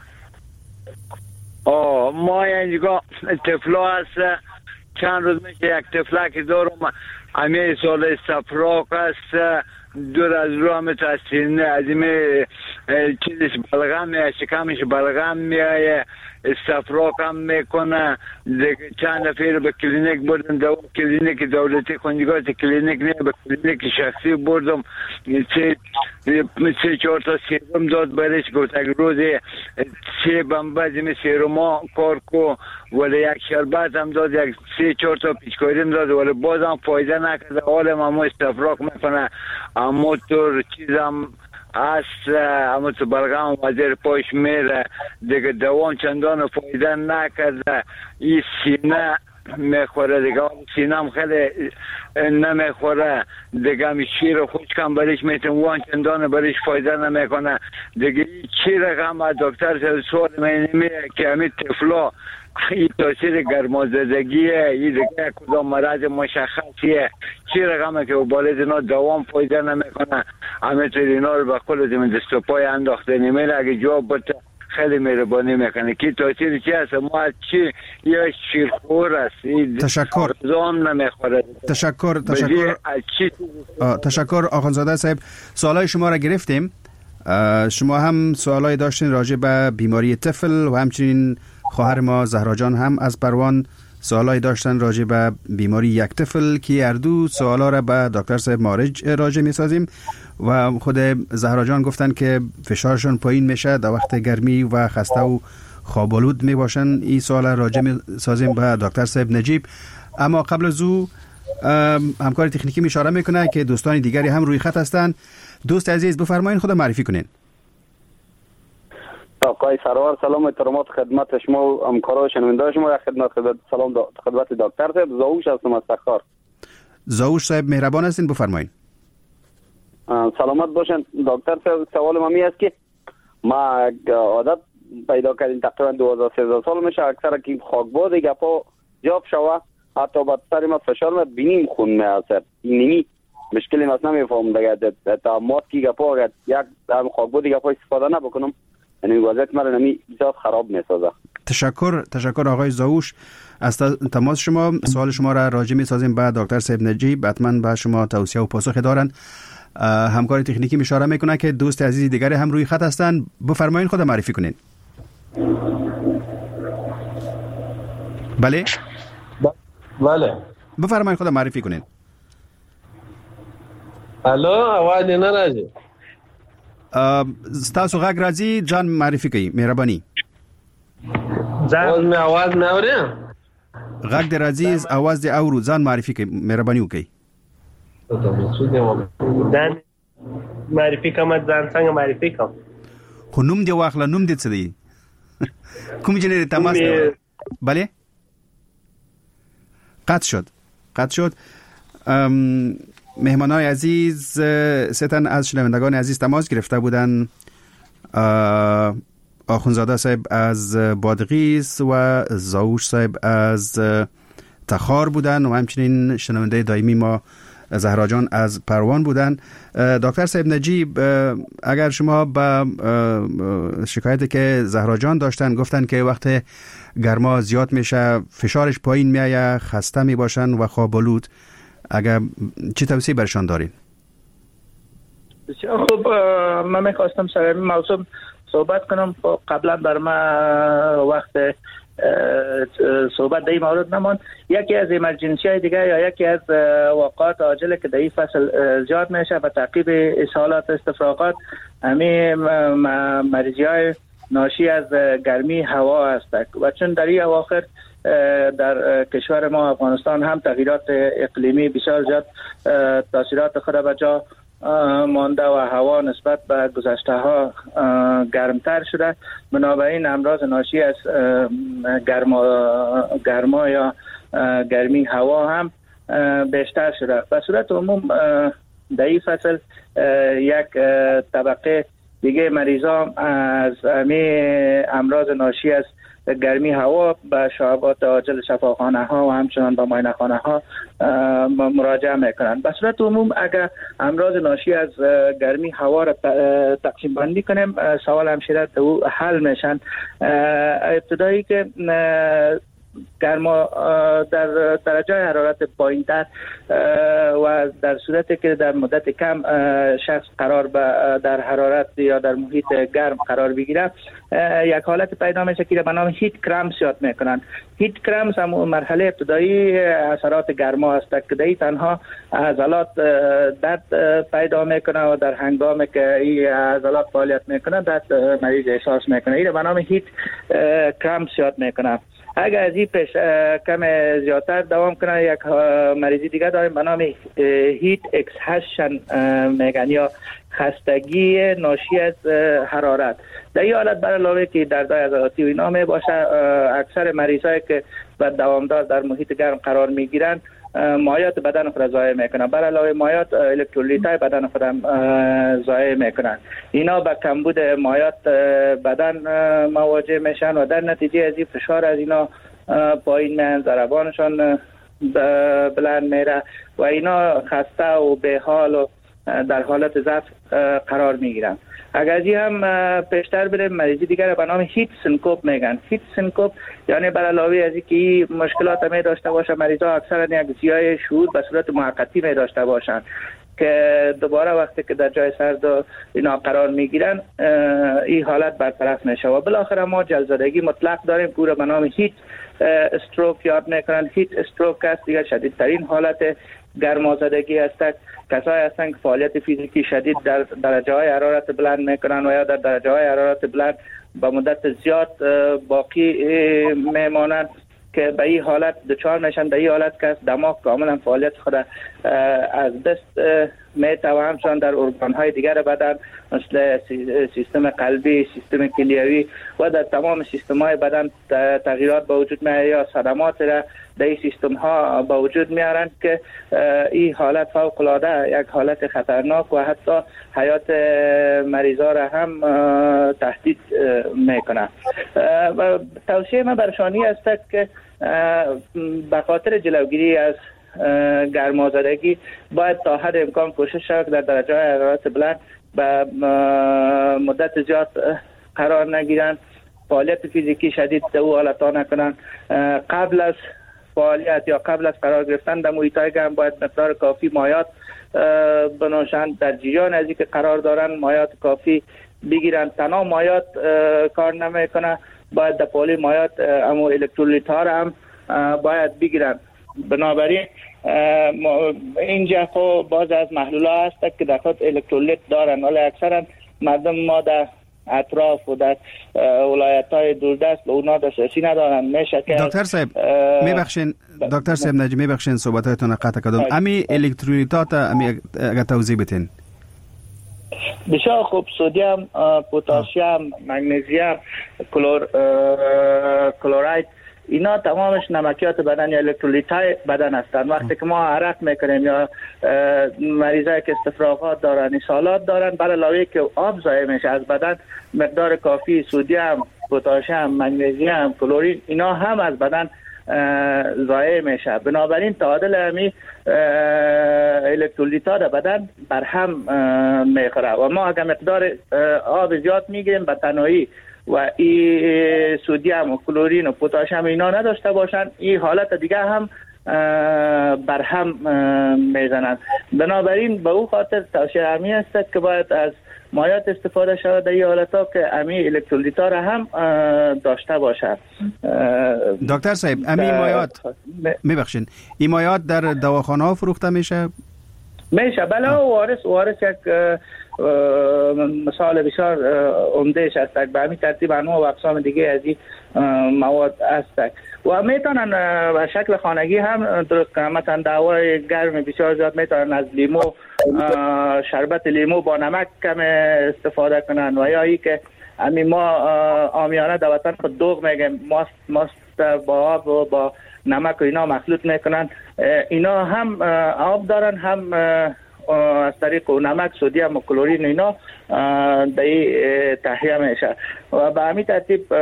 Speaker 8: ما اینجا طفلا هست، چند روز میشه یک طفلک دارم، همه سال استفراق است، دور از رو همه تحصیل از این چیزش بلغم میشه، شکمش بلغم میشه، استفراق هم میکنه. چند دفعه به کلینیک بردم، کلینیک دولتی خونگیگاه کلینیک نه، به کلینیک شخصی بردم، 3-4 تا سیروم داد برش، گفت اگر روزی 3 بمبازی سیروما کار کو، ولی یک شربت هم داد، یک 3-4 تا پیچکاری هم داد، ولی بازم فایده نکرده. حالم همه استفراق میکنه، اما طور چیزم است، اما تو بلغم وزیر پاش میره دیگه، دوام چندان فایده نکرده. این سینه میخوره دیگه، سینه هم خیلی نمیخوره دیگه، همی شیر خوشکم برش میتون وان چندان برش فایده نمیکنه دیگه. چی رقم دکتر سوال میمیه که همی طفلا این تاثیر گرمازدگیه، این دیگه کدام مرض مشخصیه، چی رقمه که بالای اینا دوام فایده نمیکنه، همه طور اینا رو به قول زمین دست و پای انداخته نمیره. اگه جواب بده خیلی مهربانی میکنه که تاثیر چی هست. ما از چی یا شیرخور است،
Speaker 3: تشکر
Speaker 8: زام نمیخوره.
Speaker 3: تشکر آخوندزاده صاحب، سوالای شما را گرفتیم. شما هم سوالای داشتین راجع به بیماری طفل و همچنین خواهر ما زهرا جان هم از پروان سوالای داشتن راجع به بیماری یک طفل که هر دو سوالا را به دکتر صاحب مارج راجع میسازیم و خود زهرا جان گفتن که فشارشون پایین میشه در وقت گرمی و خسته و خوابالود میباشن. این سوال راجع میسازیم به دکتر صاحب نجیب. اما قبل از او همکار تکنیکی اشاره میکنه که دوستان دیگری هم روی خط هستن. دوست عزیز بفرمایید خود معرفی کنین.
Speaker 6: آقای سرور سلام احترامات خدمت شما و همکارای شنونده شما. سلام خدمت دکتر صاحب. زاوش هستم از تخار.
Speaker 3: زاوش صاحب مهربان هستین، بفرمایید.
Speaker 6: سلامت باشن دکتر صاحب. سوال ما می است که ما عادت پیدا کردیم تقریبا 12-13 سال میشه، اکثر که خاکباد گپا جاب شوه، حتی بدتر ما فشار ما بینیم خون میاسه. اینی مشکلی ما نمیفهم دیگه. تا مات کی گپا اگر یک دم خاکباد گپا استفاده نکنم، یعنی وضعیت مرا نمی بسیار خراب میسازه.
Speaker 3: تشکر آقای زاوش از تماس شما. سوال شما را راجع میسازیم به دکتر صاحب نجیب، حتما به شما توصیه و پاسخ دارن. همکار تکنیکی اشاره میکنه که دوست عزیزی دیگری هم روی خط هستن. بفرمایید خود معرفی کنین. بله بفرمایید خود معرفی کنین.
Speaker 9: الو आवाज نه راځي.
Speaker 3: ستاسو غږ راځي، ځان معرفي کړئ مهرباني.
Speaker 9: ځان مې आवाज نه اوري.
Speaker 3: غږ دې راځي، आवाज دې اورو، ځان معرفي کړئ مهرباني وکړئ.
Speaker 9: ځان معرفي کوم، ځان څنګه معرفي کوم؟
Speaker 3: خو نوم دې واخله، نوم دې څه دی؟ کوم جنې تماس؟ بله قطع شد. مهمانای عزیز ستن از شنوندگان عزیز تماس گرفته بودن. آخوندزاده صاحب از بادغیس و زاوش صاحب از تخار بودن و همچنین شنونده دائمی ما زهرا جان از پروان بودن. دکتر صاحب نجیب، اگر شما با شکایتی که زهرا جان داشتن گفتن که وقت گرما زیاد میشه فشارش پایین میایه، خسته میباشن و خوابالود، اگر چی توصیه برشان دارین؟
Speaker 5: بسیار خوب. من میخواستم سر این موضوع صحبت کنم. قبلا بر ما وقت صحبت در این مورد نمان. یکی از امرجنسی های دیگه یا یکی از واقعات عاجله که در این فصل زیاد میشه و تعقیب اسهالات استفراغات همین مریضی های ناشی از گرمی هوا است و چون در این اواخر در کشور ما افغانستان هم تغییرات اقلیمی بسیار زیاد تاثیرات خود به جا مانده و هوا نسبت به گذشته ها گرمتر شده، بنابراین امراض ناشی از گرما یا گرمی هوا هم بیشتر شده. به صورت عموم در این فصل یک طبقه دیگه مریضان از امراض ناشی از گرمی هوا به شعبات عاجل شفاخانه ها و همچنان به معاینه خانه ها مراجعه میکنند. به صورت عموم اگر امراض ناشی از گرمی هوا را تقسیم بندی کنیم، سوال همشیره تو حل میشن. ابتدایی که گرما در درجه حرارت پایین‌تر و در صورتی که در مدت کم شخص قرار در حرارت یا در محیط گرم قرار بگیره، یک حالت پیدا میشه که به نام هیت کرامپس یاد میکنن. هیت کرامپس هم مرحله ابتدایی اثرات گرما است که دی تنها عضلات درد پیدا میکنه و در هنگامی که این عضلات فعالیت میکنه درد مریض احساس میکنه. این به نام هیت کرامپس یاد میکنه. اگر از این پیش کم زیادتر دوام کنه، یک مریضی دیگه داریم به نام هیت اکسهشن میگن یا خستگی ناشی از حرارت. در این حالت بر علاوه که دردهای عضلاتی و اینا می باشه، اکثر مریضایی که به دوامدار در محیط گرم قرار میگیرن مایات بدن خود ضایع میکنن. بر علاوه مایات الکترولیت‌های بدن خود هم ضایع میکنن. اینا به کمبود مایات بدن مواجه میشن و در نتیجه از این فشار از اینا پایین میان، ضربانشان بلند میره و اینا خسته و بی‌حال و در حالت ضعف قرار میگیرن. اگر از این هم پیشتر بریم، مریضی دیگر به نام هیت سینکوپ میگن. هیت سینکوپ یعنی بر علاوه از اینکه مشکلات می داشته باشه، مریضا اکثرا یک زیای شهود به صورت موقتی می داشته باشن که دوباره وقتی که در جای سرد و اینا قرار میگیرن این حالت برطرف میشه و بالاخره ما جلزدگی مطلق داریم که به نام هیت استروک یاد میکنن. هیت استروک است دیگر شدیدترین حالت گرمازدگی است. کسایی هستند که فعالیت فیزیکی شدید در درجه های حرارت بلند میکنن و یا در درجه های حرارت بلند با مدت زیاد باقی میمانند که به این حالت دچار میشن. در این حالت که دماغ کاملا فعالیت خود از دست میته و همچنان در ارگان های دیگر بدن مثل سیستم قلبی، سیستم کلیوی و در تمام سیستم های بدن تغییرات به وجود میاد یا صدمات را در این سیستم ها به وجود میارن که این حالت فوق العاده یک حالت خطرناک و حتی حیات مریضا را هم تهدید میکنه. و توصیه من برشانی است که به خاطر جلوگیری از گرمازدگی باید تا حد امکان کوشش شود در درجه های حرارت بلند به مدت زیاد قرار نگیرن، فعالیت فیزیکی شدید در او حالتا نکنن. قبل از فعالیت یا قبل از قرار گرفتن در محیط های گرم باید مقدار کافی مایات بنوشن. در جریان از اینکه قرار دارن مایات کافی بگیرن. تنها مایات کار نمیکنه، باید در پولی مایات امو الکترولیت ها را هم باید بگیرن. بنابراین اینجا خب باز از محلول ها هست که در خود الکترولیت دارن، ولی اکثرا مردم ما در اطراف و در ولایت های دوردست به اونا دسترسی ندارن. میشه که
Speaker 3: دکتر صاحب میبخشین، دکتر صاحب نجی میبخشین صحبتاتون قطع کردم. امی الکترولیتات اگر توضیح بدین.
Speaker 5: بسیار خوب. سدیم، پتاسیم، مگنیزیم، کلورید، اینا تمامش نمکیات بدن یا الکترولیت های بدن هستند. وقتی که ما عرق میکنیم یا مریضایی که استفراغات دارن، اسهالات دارن، بر علاوه که آب ضایع میشه از بدن، مقدار کافی سدیم، پتاسیم، مگنیزیم، کلورید اینا هم از بدن ضایع میشه. بنابراین تعادل همی الکترولیت ها در بدن بر هم میخوره و ما اگر مقدار آب زیاد میگیریم به تنهایی و این سدیم و کلورین و پتاسیم اینا نداشته باشن، این حالت دیگه هم بر هم میزنند. بنابراین به او خاطر توصیه همی است که باید از مایات استفاده شود در این حالتا که امی الکترولیت ها را هم داشته باشد.
Speaker 3: دکتر صاحب امی مایات میبخشین، این مایات در دواخانه ها فروخته میشه؟
Speaker 5: میشه بله. وارث یک مثال بسیار عمدهش است. به همین ترتیب انواع و اقسام دیگه از این مواد است و میتونن به شکل خانگی هم درست کنن. مثلا دعوای گرم بسیار زیاد میتونن از لیمو، شربت لیمو با نمک کم استفاده کنن و یا ای که همین ما عامیانه در وطن خود دوغ میگیم، ماست با آب و با نمک و اینا مخلوط میکنن. اینا هم آب دارن هم از طریق نمک، سدیم و کلورین اینا در تهیه میشه و به همین ترتیب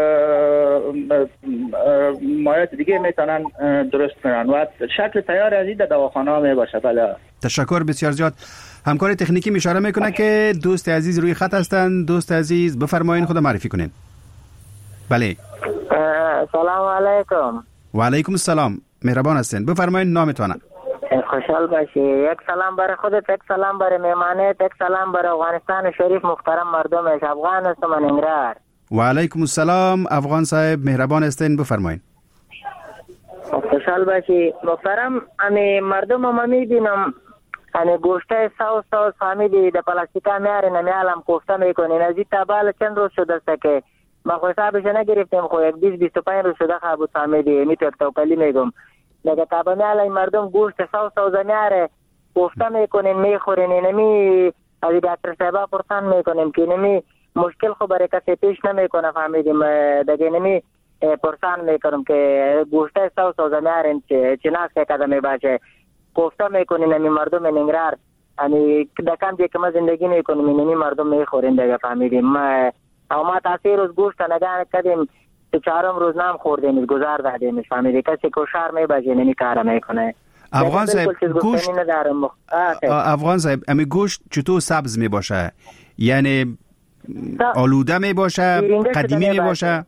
Speaker 5: مایات دیگه میتونن درست کنن و شکل تیار از این در دواخانه ها میباشه. بله.
Speaker 3: تشکر بسیار زیاد. همکار تکنیکی اشاره میکنه که دوست عزیز روی خط هستند. دوست عزیز بفرمایید، خود معرفی کنین. بله.
Speaker 10: سلام علیکم.
Speaker 3: و علیکم السلام. مهربان هستین، بفرمایید نامتون.
Speaker 10: خوشحال باشی. یک سلام برای خودت، یک سلام برای مهمانت، یک سلام برای افغانستان شریف محترم مردمش. افغان هستم من انگرار.
Speaker 3: و علیکم السلام افغان صاحب، مهربان هستین، بفرمایید.
Speaker 10: خوشحال باشی محترم. امی مردم ما میبینم امی گوشته ساوس فهمیدی در پلاستیکا میارین امی علم کوفته میکنین. از این تبال چند روز شده است که ما خو حسابش نگرفتیم، خو یک 20-25 روز شده خب فهمیدی میتونم توکلی میگم دیگه تابا میاله مردم گوشت ساوس میاره کوفته میکنین میخورین. نمی از دکتر صاحبا پرسان میکنیم که نمی مشکل خو برای کسی پیش نمیکنه فهمیدیم دیگه نمی پرسان میکنم که گوشت ساوس میارین چه ناس که قدم باشه کوفته میکنین نمی مردم انگرار یعنی دکان دیگه که ما زندگی میکنیم نمی مردم میخورین دیگه فهمیدیم. ما تاثیر روز گوشت نگاه کردیم که چهارم روز نام خوردیم گذار دادیم فهمیدی کسی کوشار میباشه نمی کار میکنه.
Speaker 3: افغان صاحب گوشت افغان صاحب امی گوشت چطور سبز میباشه؟ یعنی آلوده میباشه، قدیمی میباشه؟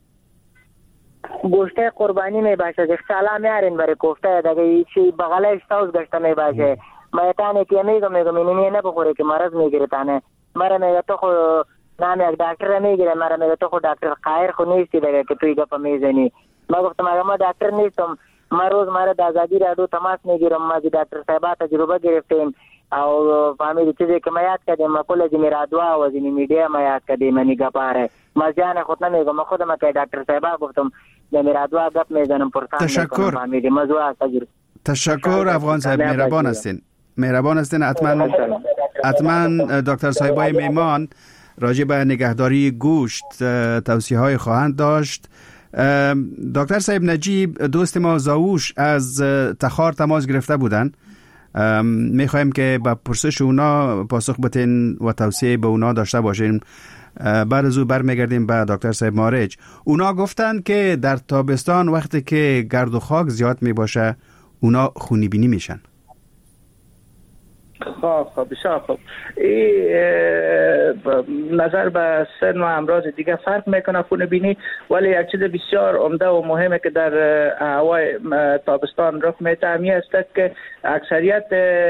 Speaker 10: گوشت قربانی میباشه که سالا میارین برای کوفته دیگه چی بغلش ساوس گشته میباشه. ما تانه که میگم اینی نبخوره که مرض میگیره تانه مرا میگه تو خو نام یک دکتر میگیره مرا میگه تو خود دکتر خیر خود نیستی دیگه که توی گپ میزنی. ما گفتم اگه ما دکتر نیستم ما روز مرا در آزادی رادیو تماس میگیرم ما دکتر صاحبا تجربه گرفتیم او فهمیدی چیزی که ما یاد کردیم ما کل از این رادیو و از این میډیا ما یاد کردیم منی گپاره ما جان خود نمیگم ما خودم که دکتر صاحبا گفتم در رادیو گپ میزنم پرسان
Speaker 3: تشکر.
Speaker 10: فهمیدی موضوع تجربه.
Speaker 3: تشکر افغان صاحب، مهربان هستین. مهربان هستین. حتما دکتر صاحبای میمان راجع به نگهداری گوشت توصیه‌های خواهند داشت. دکتر صاحب نجیب دوست ما زاوش از تخار تماس گرفته بودن. میخوایم که با پرسش اونا پاسخ بتین و توصیه به اونا داشته باشیم. بعد از او برمیگردیم به دکتر صاحب مارج. اونا گفتن که در تابستان وقتی که گرد و خاک زیاد میباشه اونا خونی بینی میشن.
Speaker 5: خب بسیار خوب. این نظر به سن و امراض دیگه فرق میکنه خون بینی، ولی یک چیز بسیار عمده و مهمه که در هوای تابستان رخ میده همی است که اکثریت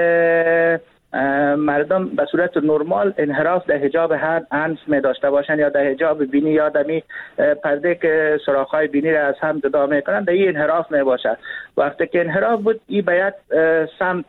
Speaker 5: مردم به صورت نرمال انحراف در حجاب انف می داشته باشند یا در حجاب بینی یا دمی پرده که سوراخ‌های بینی را از هم جدا میکنند در این انحراف می باشد. وقتی که انحراف بود این به یک سمت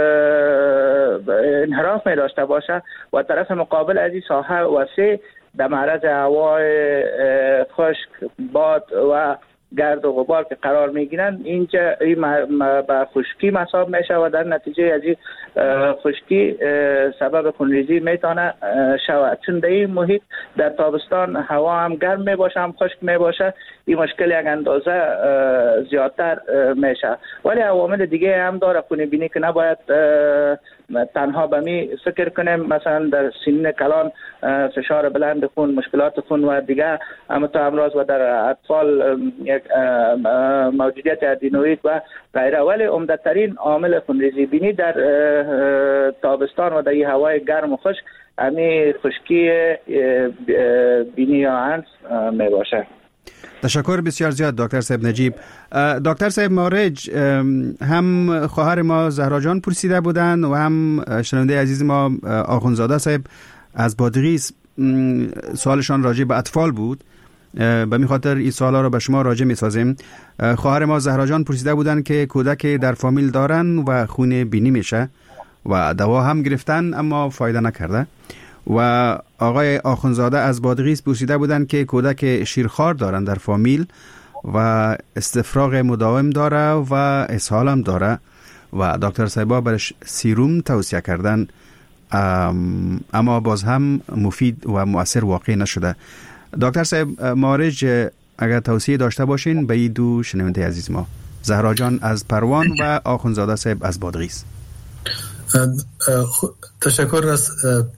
Speaker 5: انحراف می داشته باشد و طرف مقابل از این ساحه وسیع در معرض هوای خشک، باد و گرد و غبار که قرار میگیرن اینجا این به خشکی محسوب میشه و در نتیجه از این خشکی سبب خونریزی میتونه شود. چون در این محیط در تابستان هوا هم گرم میباشه هم خشک میباشه، این مشکل یک اندازه زیادتر میشه. ولی عوامل دیگه هم داره خون بینی که نباید تنها به می فکر کنیم. مثلا در سنین کلان فشار بلند خون، مشکلات خون و دیگه امراض و در اطفال یک موجودیت ادینوئید و غیره. ولی عمده‌ترین عامل خونریزی بینی در تابستان و در هوای گرم و خشک همین خشکی بینی یا انف می باشه.
Speaker 3: تشکر بسیار زیاد دکتر صاحب نجیب. دکتر صاحب مارج، هم خواهر ما زهرا جان پرسیده بودن و هم شنونده عزیز ما آخونزاده صاحب از بادغیس سوالشان راجع به اطفال بود. به می خاطر این سوالا رو به شما راجع می سازیم. خواهر ما زهرا جان پرسیده بودن که کودک در فامیل دارن و خون بینی میشه و دوا هم گرفتن اما فایده نکرده. و آقای آخونزاده از بادغیس پرسیده بودن که کودک شیرخوار دارن در فامیل و استفراغ مداوم داره و اسهال هم داره و دکتر صاحبا برش سیروم توصیه کردن اما باز هم مفید و مؤثر واقع نشده. دکتر صاحب مارج اگر توصیه داشته باشین به این دو شنونده عزیز ما، زهرا جان از پروان و آخونزاده صاحب از بادغیس.
Speaker 4: تشکر از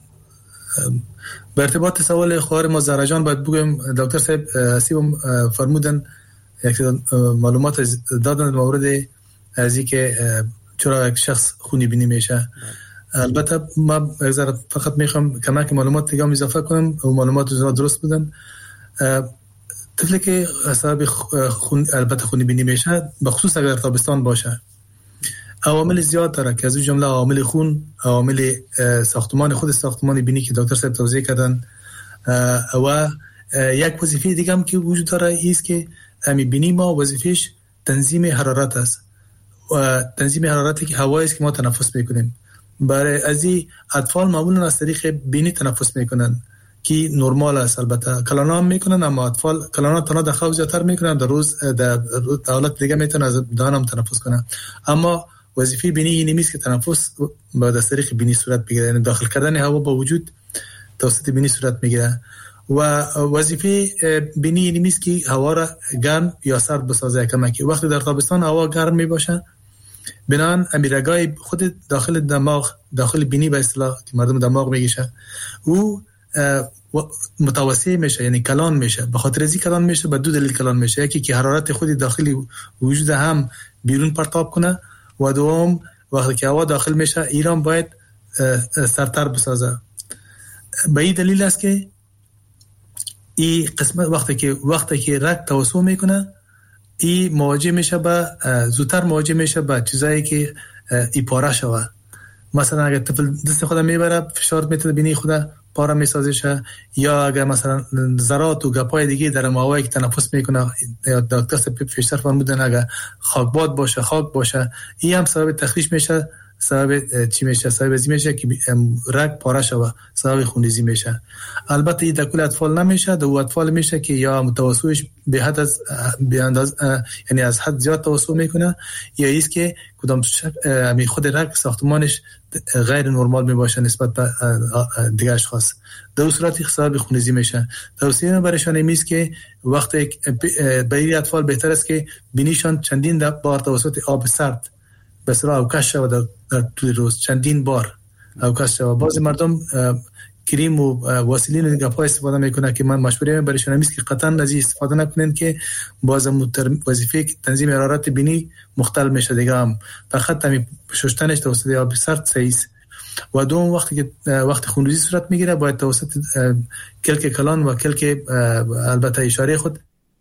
Speaker 4: به ارتباط سوال خواهر ما زهرا جان باید بگم دکتر صاحب حسیب فرمودن یک معلومات دادن مورد از اینکه چرا یک شخص خونی بینی میشه. البته ما فقط میخوام کمک معلومات دیگه اضافه کنم و معلومات درست بودن. طفلی که سبب البته خونی بینی میشه بخصوص اگر تابستان باشه عوامل زیاد داره که از اون جمله عوامل خون، عوامل ساختمان خود ساختمان بینی که دکتر صاحب توضیح کردن و یک وظیفه دیگه هم که وجود داره است که بینی ما وظیفهش تنظیم حرارت است و تنظیم حرارتی که هوایی است که ما تنفس میکنیم. برای از این اطفال معمولا از طریق بینی تنفس میکنن که نرمال است. البته کلانا هم میکنن اما اطفال کلانا تنها در خواب زیادتر میکنن، در روز در حالت دیگه میتونن از دهان هم تنفس کنن. اما وظیفه بینی این نیست که تنفس با از طریق بینی صورت بگیره، یعنی داخل کردن هوا با وجود توسط بینی صورت میگیره و وظیفه بینی این نیست که هوا را گرم یا سرد بسازه. کمکی وقتی در تابستان هوا گرم میباشه بنان امیرگای خود داخل دماغ، داخل بینی به اصطلاح که مردم دماغ میگیشه او متوسع میشه، یعنی کلان میشه. به خاطر ازی کلان میشه به دو دلیل کلان میشه، یکی که حرارت خودی داخلی وجود هم بیرون پرتاب کنه و دوم وقتی که هوا داخل میشه ایران باید سرتر بسازه. به این دلیل است که این قسمت وقتی که رگ توسع میکنه این مواجه میشه با زودتر مواجه میشه با چیزایی که ای پاره شوه. مثلا اگر طفل دست خود میبره فشار میتونه بینی خود پاره میسازه، یا اگر مثلا ذرات و گپای دیگه در هوایی که تنفس میکنه یا دکتر پیشتر فرمودن اگر خاکباد باشه، خاک باشه، این هم سبب تخریش میشه، سبب چی میشه؟ سبب ازی میشه که رگ پاره شوه، سبب خونریزی میشه. البته این در کل اطفال نمیشه، در اطفال میشه که یا متوسطش به حد از یعنی از حد زیاد توسع میکنه، یا ایست که کدام خود رگ ساختمانش غیر نرمال میباشه نسبت به دیگه اشخاص. در صورتی سبب خونریزی میشه. توصیه برایشان این که وقتی برای اطفال بهتر است که بینیشان چندین بار توسط آب سرد به اصطلاح اوکش شود در طول روز، چندین بار اوکش شود. بعضی مردم کریم و واسلین و گپا استفاده میکنه که من مشوره برایشان این که قطعا از این استفاده نکنین که باز وظیفه تنظیم حرارت بینی مختل میشه دیگه. هم فقط همین شستنش توسط آب سرد صحیح است. و دوم وقتی خونریزی صورت میگیره باید توسط کلک کلان و کلک البته اشاره خود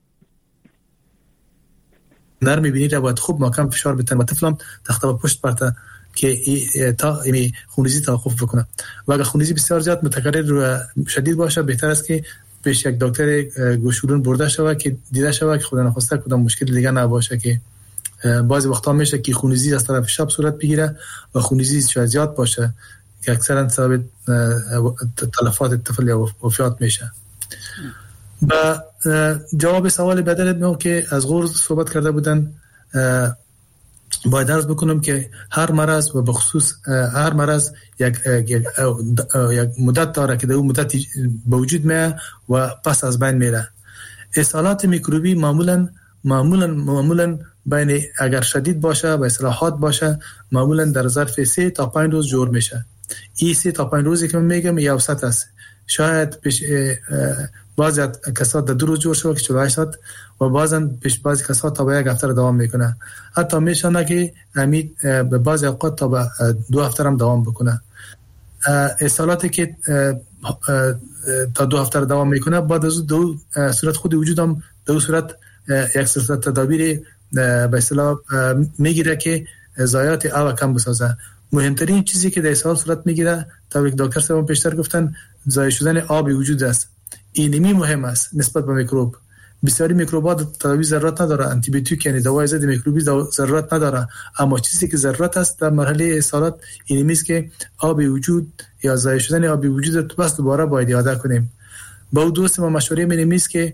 Speaker 4: نرم بینی را باید خوب محکم فشار بدن و طفلم تخته و پشت پرته که تا خونریزی توقف بکنه. و اگر خونریزی بسیار زیاد متکرر و شدید باشه بهتر است که پیش یک دکتر گوشورون برده شود که دیده شود که خدا نخواسته کدام مشکل دیگه نباشه، که بعضی وقتا میشه که خونریزی از طرف شب صورت بگیره و خونریزی شاید زیاد باشه که اکثرا سبب تلفات طفل یا وفات میشه. با جواب سوال بدل که از غرض صحبت کرده بودن باید عرض بکنم که هر مرض و بخصوص هر مرض یک مدت داره که در اون مدت به وجود میاد و پس از بین میره. اسهالات میکروبی معمولا بین اگر شدید باشه و اصلاحات باشه معمولا در ظرف 3 تا 5 روز جور میشه. این 3 تا 5 روزی که من میگم یه اوسط است. شاید بعضی کسات در 2 روز جور شده که 48 ساعت و بعضی کسات تا به 1 هفته دوام میکنه. حتی میشونه که امید به بعضی اوقات تا به 2 هفته هم دوام بکنه. اسهالاتی که تا 2 هفته دوام میکنه بعد از دو صورت خود وجودم دو صورت یک صورت تدابیر به اصطلاح میگیره که ضایعات آب کم بسازه. مهمترین چیزی که در اسهال صورت میگیره تا یک دکتر صاحب پیشتر گفتن ضایع شدن آب وجود است. این مهم است نسبت به میکروب. بسیاری میکروبات تداوی ضرورت نداره، آنتی بیوتیک یعنی دوائی ضد میکروبی ضرورت نداره، اما چیزی که ضرورت است در مرحله اسهالات این است که آب وجود یا ضایع شدن آب وجود رو بس دوباره باید یاد کنیم. با دوست ما مشوره می‌کنیم است که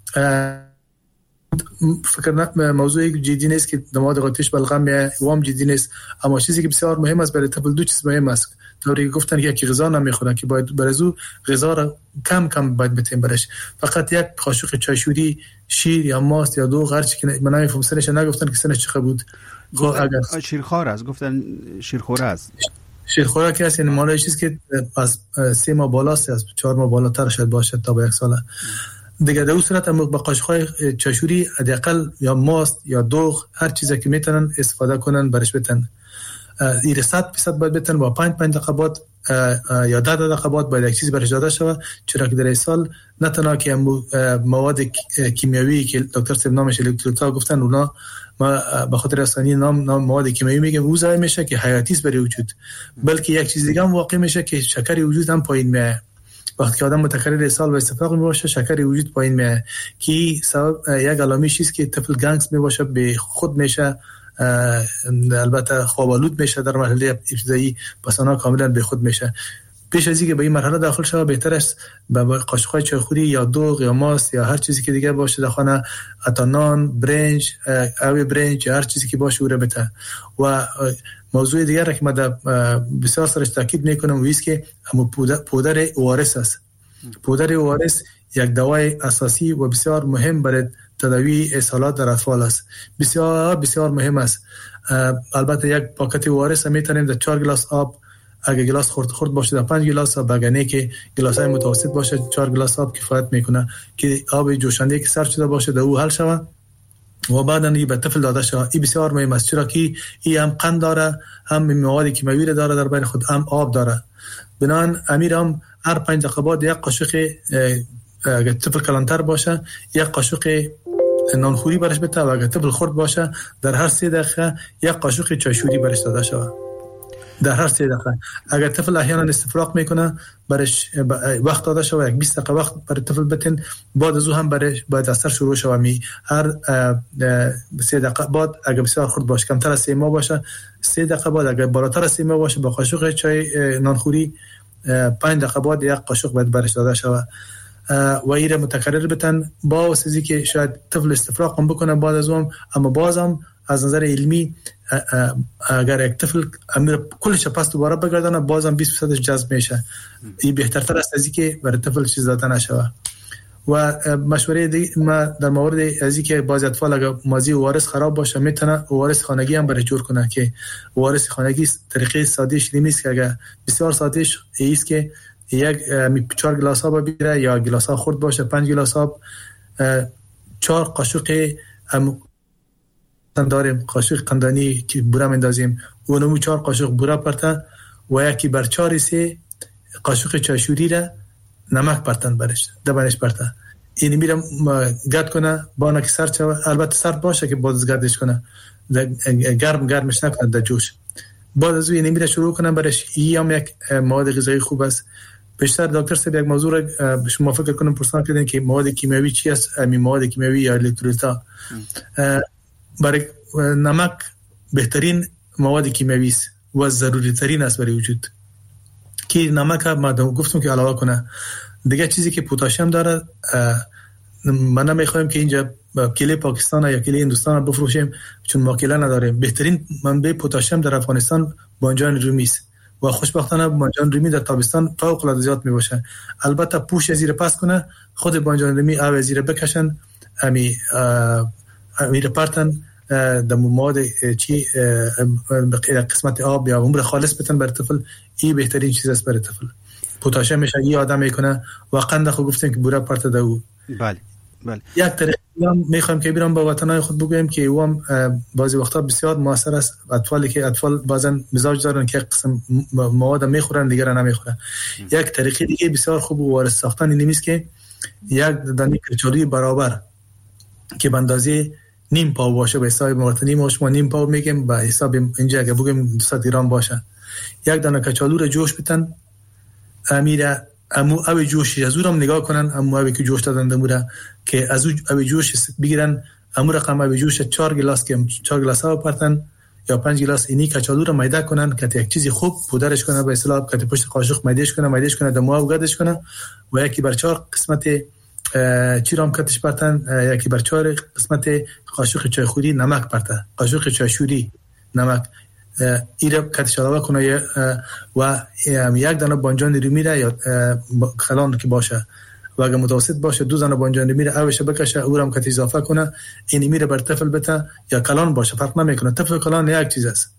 Speaker 4: فکر موضوع جدی نیست که دماغ قاتش بلغم وام جدی نیست، اما چیزی که بسیار مهم است برای طفل دو چیز مهم است. طوری گفتن که یکی غذا نمیخورن که باید برازو غذا را کم باید بتیم برش. فقط یک قاشق چایشوری شیر یا ماست یا دو هرچی که من نمیفهم سنش نگفتن که سنش چقدر بود.
Speaker 3: شیرخوار است، گفتن شیرخوره است.
Speaker 4: شیرخوراکی هست، یعنی مالای چیز که از 3 ماه بالاست، از 4 ماه بالاتر شاید باشه تا به 1 سال دیگه. در اون صورت هم با قاشق‌های چاشوری حداقل یا ماست یا دوغ هر چیزی که میتونن استفاده کنن برش بتن. این 100% باید بتن با 5 دقیقه بعد یا 10 دقیقه بعد باید یک چیز برش داده شود، چرا که در این سال نه تنها که مواد کیمیایی که دکتر صاحب نامش الکترولیت‌ها گفتن، اونا ما به خاطر آسانی نام مواد کیمیایی میگم، او ضایع میشه که حیاتی است برای وجود، بلکه یک چیز دیگه هم واقع میشه که شکر وجود هم پایین میاد. وقتی که آدم متکرر سال و استفراغ میباشه شکر وجود پایین میاد که سبب یک علامتش است که طفل گنگس میباشه، به خود میشه، البته خوابالود میشه در مرحله ابتدایی، پس آنها کاملا به خود میشه. پیش از اینکه به این مرحله داخل شود بهتر است با قاشق‌های چایخوری یا دوغ یا ماست یا هر چیزی که دیگه باشه در خانه، اتانان، برنج، آب برنج، هر چیزی که باشه او را بده. و موضوع دیگر که من بسیار سرش تاکید میکنم و است که پودر اوارس است. پودر اوارس یک دوای اساسی و بسیار مهم برای تداوی اسهالات در اطفال است. بسیار بسیار مهم است. البته یک پاکت اوارس میتونیم در 4 گلاس آب، اگه گلاس خرد باشه در 5 گلاس آب، اگه که گلاسای متوسط باشه 4 گلاس آب کفایت میکنه که آب جوشنده که سرد شده باشه در او حل شود و بعدا این به طفل داده شود. این بسیار مهم است، چرا که این هم قند داره، هم مواد کیمیایی داره در بین خود، هم آب داره. بنابراین امیر هم هر 5 دقیقه بعد یک قاشق، اگه طفل کلانتر باشه یک قاشق نانخوری برش بده و اگه طفل خرد باشه در هر 3 دقیقه یک قاشق چایشوری برش داده شود. در هر 3 دقیقه. اگر طفل احیانا استفراغ میکنه برش وقت داده شود، یک 20 دقیقه وقت برای طفل بتن، بعد از او هم برش باید اثر شروع شود. هر 3 دقیقه بعد اگر بسیار خرد باشه، کمتر از 3 ماه باشه 3 دقیقه بعد، اگر بالاتر از 3 ماه باشه با قاشق چای نانخوری 5 دقیقه بعد یک قاشق باید برش داده شود و این متکرر بتن. با واسه که شاید طفل استفراغ هم بکنه بعد از اون، اما بازم از نظر علمی اگر یک طفل امیر کلش پس دوباره بگردانه بازم 20% جذب میشه. این بهترتر است از اینکه برای طفل چیز داده نشود. و مشوره دیگه ما در مورد از اینکه بعضی اطفال اگر مازی اوارس خراب باشه میتونه اوارس خانگی هم برای جور کنه، که اوارس خانگی طریقه سادهش نیست که اگر بسیار سادهش است که یک 4 گلاس آب بگیره یا گلاس ها خرد باشه 5 گلاس آب، 4 قاشق داریم قاشق قندانی که بوره مندازیم، اونمو 4 قاشق بوره پرته و یکی بر 4 3 قاشق چاشوری را نمک پرتن برش دبنش پرته. این میرم گرد کنه با نک سرد شود، البته سرد باشه که باز گردش کنه، گرمش نکنه در جوش. بعد از این میره شروع کنه برش. این هم یک مواد غذایی خوب است. بیشتر دکتر صاحب یک موضوع را شما فکر کنم پرسان کردین که مواد کیمیایی چی است؟ همین مواد کیمیایی یا الکترولیت‌ها. برای نمک بهترین مواد کیمیایی است و ضروری ترین است برای وجود، که نمک ما گفتم که علاوه کنه. دیگه چیزی که پتاسیم داره، من نمیخوایم که اینجا کیله پاکستان یا کیله هندوستان بفروشیم چون ما کیله نداریم. بهترین منبع پتاسیم در افغانستان بانجان رومی است و خوشبختانه بانجان رومی در تابستان فوق العاده زیاد میباشه. البته پوش زیر پس کنه، خود بانجان رومی آب زیر بکشن، امیر پرتن در مواد چی قسمت آب یا عمر خالص بتن برای طفل. این بهترین چیز است برای طفل. پتاسیم میشه این آدم میکنه و قند خو گفتیم که بوره پرت دو.
Speaker 3: بله.
Speaker 4: یک طریق میخوایم که بیرون با وطنای خود بگویم که او هم بعضی وقتا بسیار موثر است. اطفال بعضا مزاج دارن که قسم مواد میخورن دیگر نمیخورن. یک طریق دیگه بسیار خوب و وارد ساختن این نیست که یک دانه کچوری برابر که به اندازه نیم پاو باشه، به حساب مرتنی ما شما نیم پاو میگیم، به حساب اینجا اگه بگیم 200 گرم باشه، یک دانه کچالو رو جوش بتن، امیره امو اوی جوش از اونم نگاه کنن، امو اوی که جوش دادن دموره که از اوی جوش بگیرن، امو رقم اوی جوش 4 گلاس که 4 گلاس ها پرتن یا 5 گلاس اینی کچالو رو میده کنن که یک چیزی خوب پودرش کنه، به اصطلاح که پشت قاشق میدهش کنه دمو گردش کنه و یکی بر 4 قسمت چی رام کتش پرتن، یکی بر 4 قسمت قاشق چای خوری نمک پرتن، قاشق چای شوری نمک ایره کتش علاوه کنه و یک دانه بانجان رومی را یا کلان که باشه و اگه متوسط باشه 2 دانه بانجان رومی را اوش بکشه او را کتش اضافه کنه، این میره بر طفل بده یا کلان باشه فرق نمیکنه. طفل کلان یک چیز است،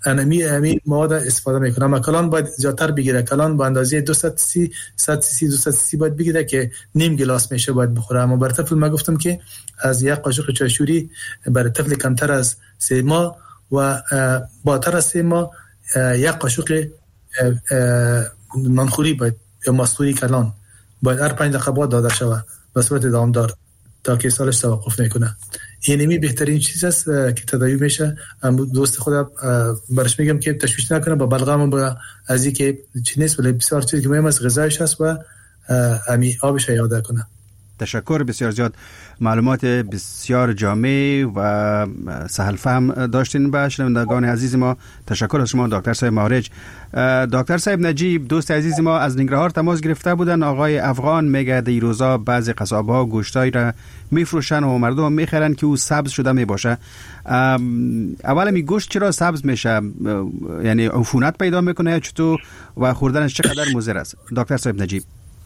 Speaker 4: انمی مواد استفاده میکنه. اما کلان باید زیادتر بگیره. کلان با اندازه 200 سی باید بگیره که نیم گلاس میشه باید بخوره. اما برای طفل ما گفتم که از یک قاشق چاشوری برای طفل کمتر از 3 ماه و بالاتر از 3 ماه یک قاشق نانخوری باید یا ماستوری کلان باید هر 5 دقیقه بعد داده شود به صورت دامدار تا که سالش توقف نکنه. اینمی بهترین چیز است که تداوی میشه. دوست خودم برش میگم که تشویش نکنه با بلغم با از این که چی نیست، ولی بسیار چیزی که مهم است غذایش هست و امی آبش یاد کنه.
Speaker 3: تشکر بسیار زیاد، معلومات بسیار جامع و سهل فهم داشتین به شنوندگان عزیز ما. تشکر از شما دکتر صاحب مهارج. دکتر صاحب نجیب دوست عزیز ما از ننگرهار تماس گرفته بودن. آقای افغان میگه در روزا بعضی قصاب‌ها گوشتای را میفروشن و مردم میخرن که او سبز شده میباشه. اولا می گوشت چرا سبز میشه؟ یعنی عفونت پیدا میکنه چطور و خوردنش چقدر مضر است؟ دکتر صاحب نجیب.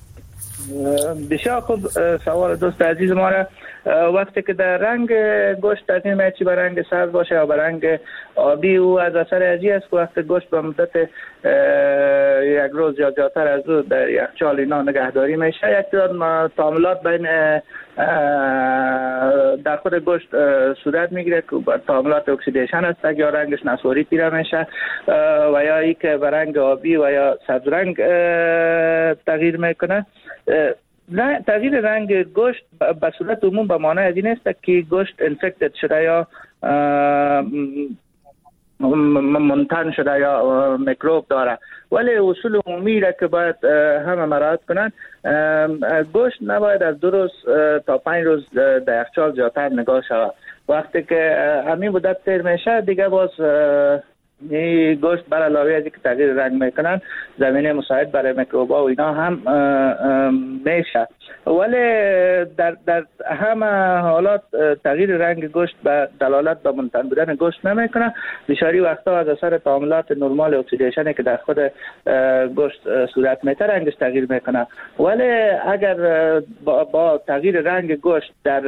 Speaker 5: بسیار خوب سوال دوست عزیز ما را. وقتی که در رنگ گوشت تغییر می‌یابد چه به رنگ سبز باشه یا به رنگ آبی، او از اثر ازی است که وقتی گوشت به مدت یک روز یا زیادتر از او در یخچال اینا نگهداری میشه، یک تعداد تعاملات بین در خود گوشت صورت میگیره که تعاملات اکسیدیشن است یا رنگش نسواری پیدا میشه و یا ای که به رنگ آبی و یا سبز رنگ تغییر میکنه. تغییر رنگ گوشت به صورت عموم به معنی از این است که گوشت انفکتد شده یا منتن شده یا میکروب داره، ولی اصول عمومی را که باید همه مراعات کنند، گوشت نباید از 2 روز تا 5 روز در یخچال زیادتر نگاه شود. وقتی که همین مدت تیر میشه دیگه باز این گوشت بر علاوه از اینکه تغییر رنگ میکنن زمینه مساعد برای میکروبا و اینا هم میشه، ولی در همه حالات تغییر رنگ گوشت به دلالت به منتن بودن گوشت نمیکنه. بسیاری وقتا از اثر تعاملات نرمال اکسیدیشنی که در خود گوشت صورت میته رنگش تغییر میکنه، ولی اگر با تغییر رنگ گوشت در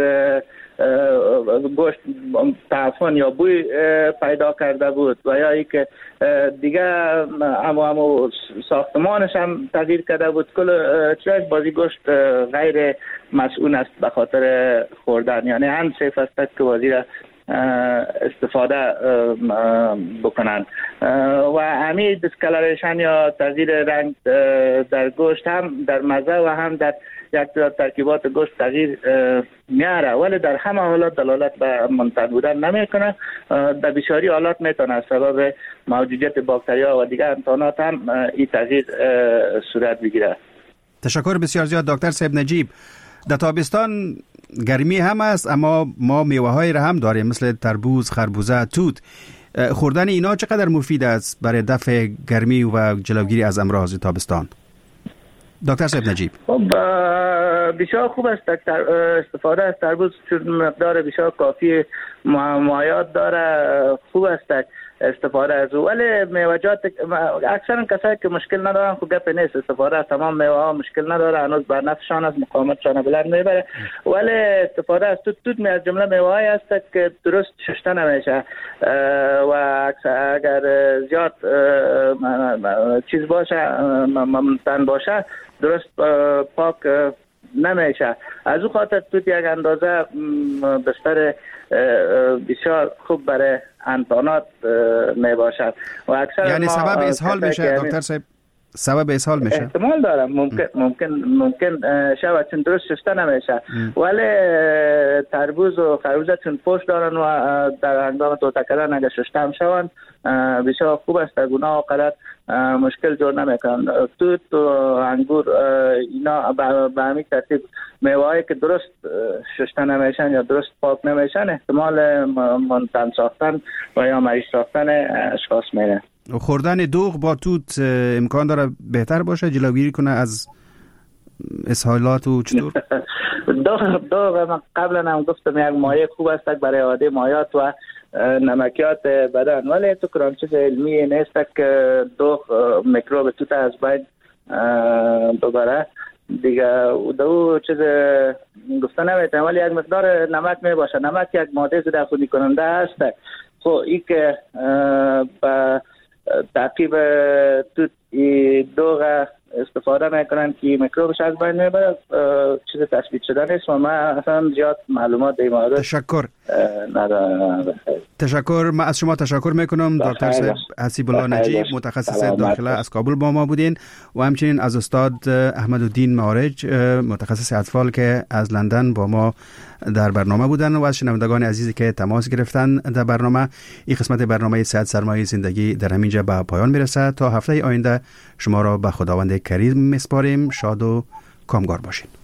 Speaker 5: گوشت تعفن یا بوی پیدا کرده بود و یا ای که دیگه امو ساختمانش هم تغییر کرده بود، کل چیز بازی گوشت غیر مسئول است به خاطر خوردن، یعنی هم سیف است که بازی را استفاده بکنند و همین دیسکلریشن یا تغییر رنگ در گوشت هم در مزه و هم در یک ترکیبات گوشت تغییر میاره، ولی در همه حالات دلالت به منتن بودن نمیکنه. در بسیاری حالات میتونه از سبب موجودیت باکتریا و دیگر امکانات هم این تغییر صورت بگیره.
Speaker 3: تشکر بسیار زیاد دکتر صاحب نجیب. در تابستان گرمی هم است اما ما میوه های را هم داریم مثل تربوز، خربوزه، توت. خوردن اینا چقدر مفید است برای دفع گرمی و جلوگیری از امراض تابستان؟ دکتر صاحب نجیب.
Speaker 5: خب بسیار خوب است استفاده از تربوز، چون مقدار بسیار کافی مایعات داره، خوب است استفاده از او، ولی میوه‌جات اکثرا کسایی که مشکل ندارن خب گپ نیست، استفاده از تمام میوه ها مشکل نداره، هنوز بر نفسشان از مقاومتشان بلند میبره، ولی استفاده از توت از جمله میوه‌ای است که درست شسته نمیشه و اگر زیاد چیز باشه ممتن باشه درست پاک نمیشه. از او خاطر توت یک اندازه بستر بسیار خوب برای انتانات می باشد و اکثر
Speaker 3: یعنی سبب اسهال میشه دکتر صاحب؟ سبب اسهال میشه؟
Speaker 5: احتمال دارم ممکن شود چون درست شسته نمیشه، ولی تربوز و خربوزه چون پوست دارن و در هنگام توته کردن اگر شسته هم شوند بسیار خوب است، در گناه و قدر مشکل جور نمیکنن. توت و انگور اینا به همین ترتیب میوه‌ای که درست شسته نمیشن یا درست پاک نمیشن احتمال منتن ساختن و یا مریض ساختن اشخاص میره.
Speaker 3: خوردن دوغ با توت امکان داره بهتر باشه، جلوگیری کنه از اسهالات و چطور؟
Speaker 5: دوغ قبلا هم گفتم یک مایع خوب است برای اعاده مایعات و نمکیات بدن، ولی تو کران چیز علمی نیست که دوغ میکروب توت از بین ببره دیگه. دو چیز گفتن نمیتونم، ولی یک مقدار نمک می باشه. نمک یک ماده ضد عفونی کننده است خب این که با تعقیب تو دوغ استفاده میکنن که میکروبش از بین میبره، چیز تثبیت شده نیست و من اصلا زیاد معلومات در این مورد
Speaker 3: تشکر
Speaker 5: ندارم.
Speaker 3: تشکر. من از شما تشکر میکنم. دکتر صاحب حسیب الله نجیب، متخصص داخله از کابل با ما بودین و همچنین از استاد احمدالدین معارج، متخصص اطفال که از لندن با ما در برنامه بودن و از شنوندگان عزیزی که تماس گرفتن در برنامه. این قسمت برنامه صحت سرمایه زندگی در همینجا به پایان میرسه. تا هفته آینده شما را به خداوند کریم میسپاریم. شاد و کامگار باشید.